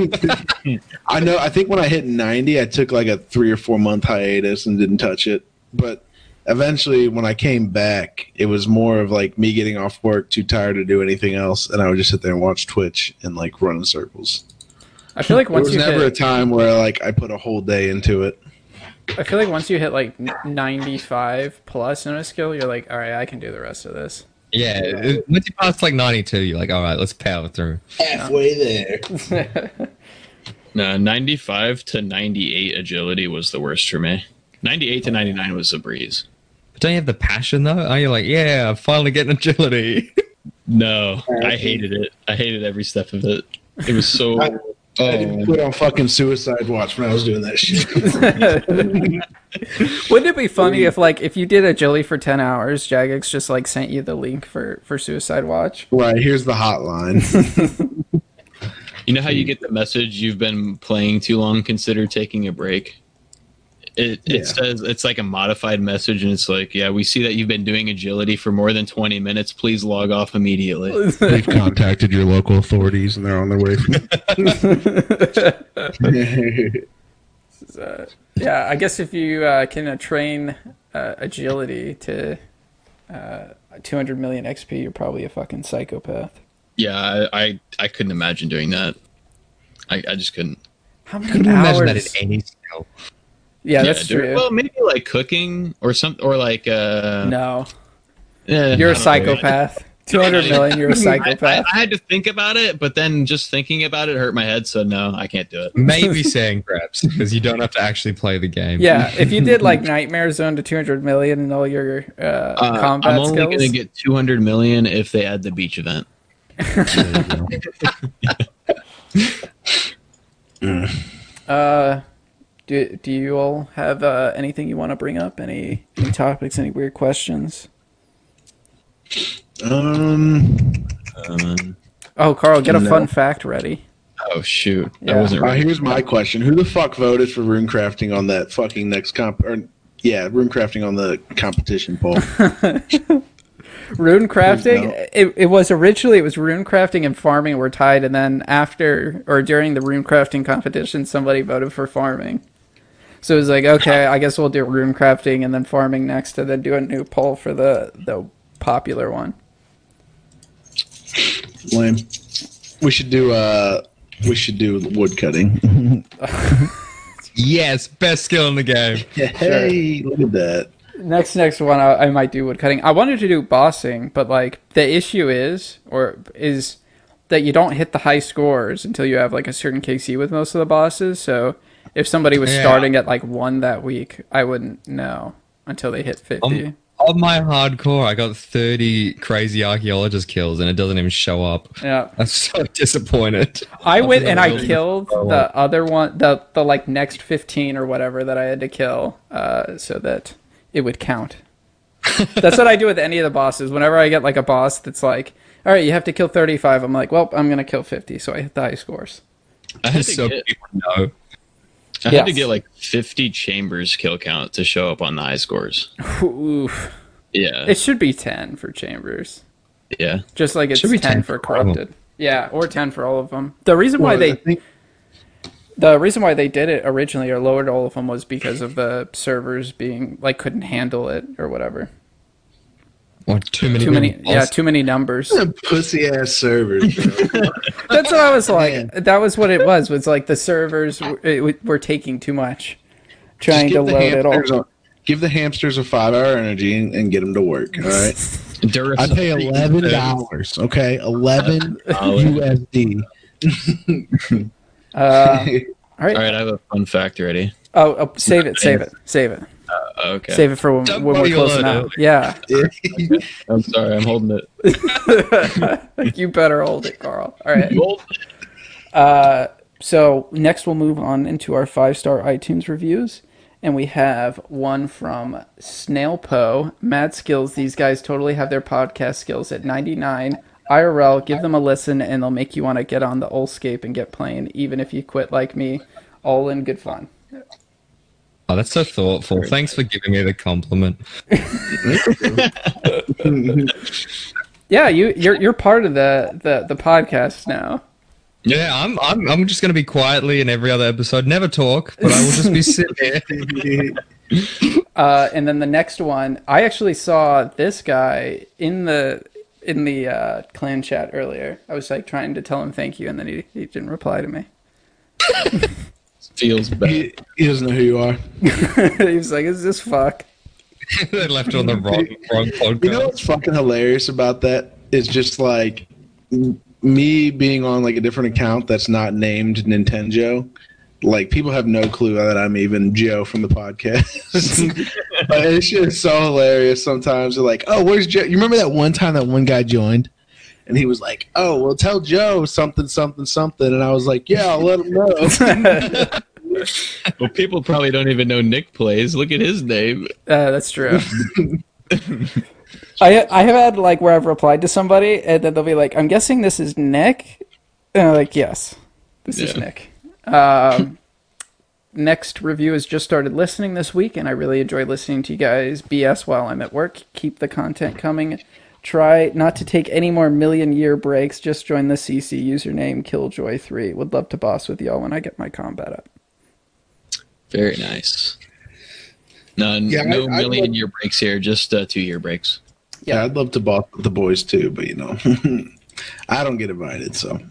I know. I think when I hit ninety, I took like a three or four month hiatus and didn't touch it. But eventually, when I came back, it was more of like me getting off work, too tired to do anything else, and I would just sit there and watch Twitch and like run in circles. I feel like There once was you never hit, a time where like I put a whole day into it. I feel like once you hit like ninety-five plus in a skill, you're like, all right, I can do the rest of this. Yeah, it- once you pass like ninety-two, you're like, all right, let's power through. Halfway there. No, ninety-five to ninety-eight agility was the worst for me. ninety-eight to ninety-nine was a breeze. But don't you have the passion though? Are you like, yeah, I'm finally getting agility? No, I hated it. I hated every step of it. It was so. I didn't Oh, quit on fucking Suicide Watch when I was doing that shit. Wouldn't it be funny if like if you did agility for ten hours, Jagex just like sent you the link for for Suicide Watch? Right, here's the hotline. you know how you get the message you've been playing too long? Consider taking a break. It it Yeah. says it's like a modified message, and it's like, yeah, we see that you've been doing agility for more than twenty minutes. Please log off immediately. We've contacted your local authorities and they're on their way. Uh, yeah, I guess if you uh, can uh, train uh, agility to uh, two hundred million X P, you're probably a fucking psychopath. Yeah, I, I I couldn't imagine doing that. I, I just couldn't. How many Couldn't imagine that in hours? any skill. Yeah, that's dude. true. Well, maybe like cooking or something, or like uh, No, eh, you're I a don't know. psychopath. two hundred million, you're a I, I, psychopath. I had to think about it, but then just thinking about it hurt my head. So no, I can't do it. Maybe saying crabs, because you don't have to actually play the game. Yeah, if you did like Nightmare Zone to two hundred million and all your uh, Uh, combat I'm only skills, going to get two hundred million if they add the beach event. uh, do do you all have uh, anything you want to bring up? Any any topics? Any weird questions? Um, Um, Oh, Carl, get a No. fun fact ready. oh shoot, Yeah. that wasn't uh, right. here's my question: who the fuck voted for rune crafting on that fucking next comp? Or yeah, rune crafting on the competition poll. Rune crafting. No. It, it was originally it was rune crafting and farming were tied, and then after or during the rune crafting competition, somebody voted for farming. So it was like, okay, I guess we'll do rune crafting and then farming next, and then do a new poll for the the popular one. Lame. We should do. Uh, we should do wood cutting. Yes, best skill in the game. Hey, look at that. Next, next one, I, I might do woodcutting. I wanted to do bossing, but like the issue is, or is that you don't hit the high scores until you have like a certain K C with most of the bosses. So if somebody was Yeah. starting at like one that week, I wouldn't know until they hit fifty. Um, on my hardcore, I got thirty crazy archaeologist kills, and it doesn't even show up. Yeah, I'm so disappointed. I went and I really killed so the other one, the the like next fifteen or whatever that I had to kill, uh, so that it would count. That's what I do with any of the bosses. Whenever I get like a boss that's like all right, you have to kill thirty-five. I'm like, well, I'm going to kill fifty, so I hit the high scores. I had to so get, people know. I had to Yes. get like fifty chambers kill count to show up on the high scores. Oof. Yeah, It should be ten for Chambers. yeah. Just like it's Should be ten, ten for for all of them. Corrupted. Yeah, or ten for all of them. The reason why Well, they I think the reason why they did it originally or lowered all of them was because of the servers being like couldn't handle it or whatever. What, too many? Too many, people? yeah, too many numbers. pussy ass servers. Bro. That's what I was like. Man. That was what it was. Was like the servers were, it, were taking too much, Just trying to give the load it all. hamsters a- Give the hamsters a five hour energy and, and get them to work. All right. Duracell I pay freaking eleven toads. dollars. Okay, eleven Dollars. U S D. Uh, all right. All right, I have a fun fact ready. Oh, oh, save it, save it, save it, Uh, okay. save it for when, Don't when we're worry, closing you'll out. Yeah, I'm sorry, I'm holding it. you better hold it, Carl. All right. Hold it. Uh, so next we'll move on into our five-star iTunes reviews. And we have one from Snail Poe. Mad skills. These guys totally have their podcast skills at ninety-nine. I R L, give them a listen and they'll make you want to get on the Oldscape and get playing, even if you quit like me. All in good fun. Oh, that's so thoughtful. Thanks for giving me the compliment. Yeah, you, you're you're part of the, the, the podcast now. Yeah, I'm I'm I'm just gonna be quietly in every other episode, never talk, but I will just be sitting here. Uh, and then the next one, I actually saw this guy in the in the uh, clan chat earlier. I was like trying to tell him thank you, and then he, he didn't reply to me. Feels bad. he, he doesn't know who you are. He was like, "Is this fuck?" They left it on the wrong wrong podcast. You know what's fucking hilarious about that is just like m- me being on like a different account that's not named Nintendo. Like people have no clue that I'm even Joe from the podcast. But it's just so hilarious. Sometimes they're like, "Oh, where's Joe?" You remember that one time that one guy joined, and he was like, "Oh, well, tell Joe something, something, something," and I was like, "Yeah, I'll let him know." Well, people probably don't even know Nick plays. Look at his name. Uh, that's true. I I have had like where I've replied to somebody and then they'll be like, "I'm guessing this is Nick," and I'm like, "Yes, this is Yeah. Nick." Um, next review has just started listening this week, and I really enjoy listening to you guys B S while I'm at work. Keep the content coming. Try not to take any more million year breaks. Just join the C C username Killjoy three. Would love to boss with y'all when I get my combat up. Very nice. None, Yeah, no I- I million would- year breaks here, just uh, two year breaks. Yeah, Yeah. I'd love to boss with the boys too, but you know, I don't get invited, so.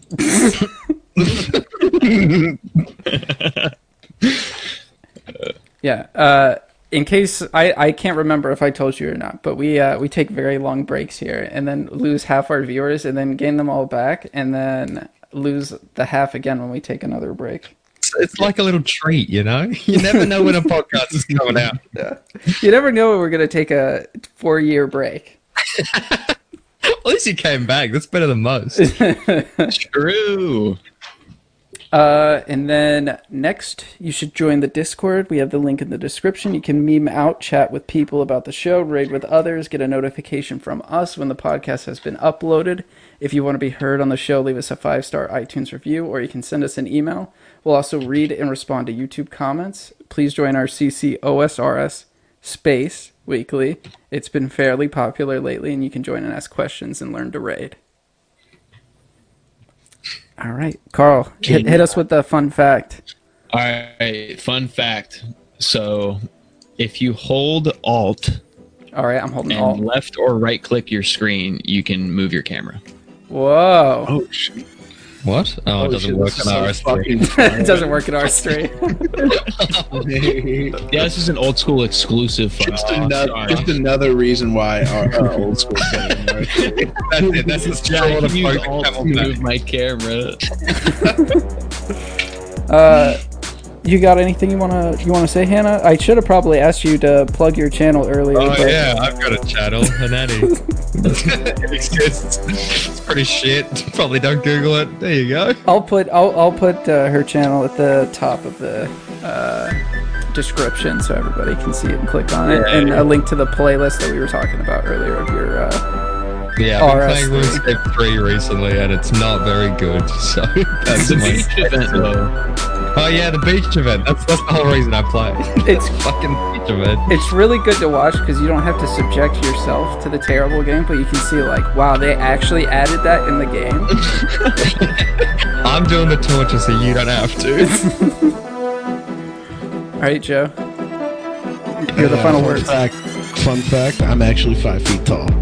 Yeah. Uh, in case I, I can't remember if I told you or not, but we uh, we take very long breaks here and then lose half our viewers and then gain them all back and then lose the half again when we take another break. It's, it's like a little treat, you know. You never know when a podcast is coming out. You never know when we're gonna take a four year break. At least you came back. That's better than most. True. Uh, and then next, you should join the Discord. We have the link in the description. You can meme out, chat with people about the show, raid with others, get a notification from us when the podcast has been uploaded. If you want to be heard on the show, leave us a five-star iTunes review, or you can send us an email. We'll also read and respond to YouTube comments. Please join our C C O S R S space weekly. It's been fairly popular lately, and you can join and ask questions and learn to raid. All right, Carl, hit, hit us with the fun fact. All right, fun fact. So, if you hold Alt All right, I'm holding and all. left or right click your screen, you can move your camera. Whoa. Oh shit! What? Oh, it Oh, doesn't shit, work this on is R so S three. fucking It doesn't work at R S three. Yeah, this is an old school exclusive. Fun just, fact. another, Sorry. just another reason why our, our old school game. That's it. That's the Yeah, I straw to can use break the Alt to camel's back. move my camera. Uh, you got anything you wanna you wanna say, Hannah? I should have probably asked you to plug your channel earlier. Oh but yeah, I've got a channel, Hanani. It exists. It's pretty shit. Probably don't Google it. There you go. I'll put I'll I'll put uh, her channel at the top of the uh, description so everybody can see it and click on it, Yeah, and yeah. a link to the playlist that we were talking about earlier of your uh, Yeah, I've been playing R S three. RuneScape three recently, and it's not very good. So that's The my beach event, though. Oh yeah, the beach event. That's that's the whole reason I play. It's fucking beach event. It's really good to watch because you don't have to subject yourself to the terrible game, but you can see like, wow, they actually added that in the game. I'm doing the torture, so you don't have to. All right, Joe. Hear the Uh, final fun words. Fact, fun fact, I'm actually five feet tall.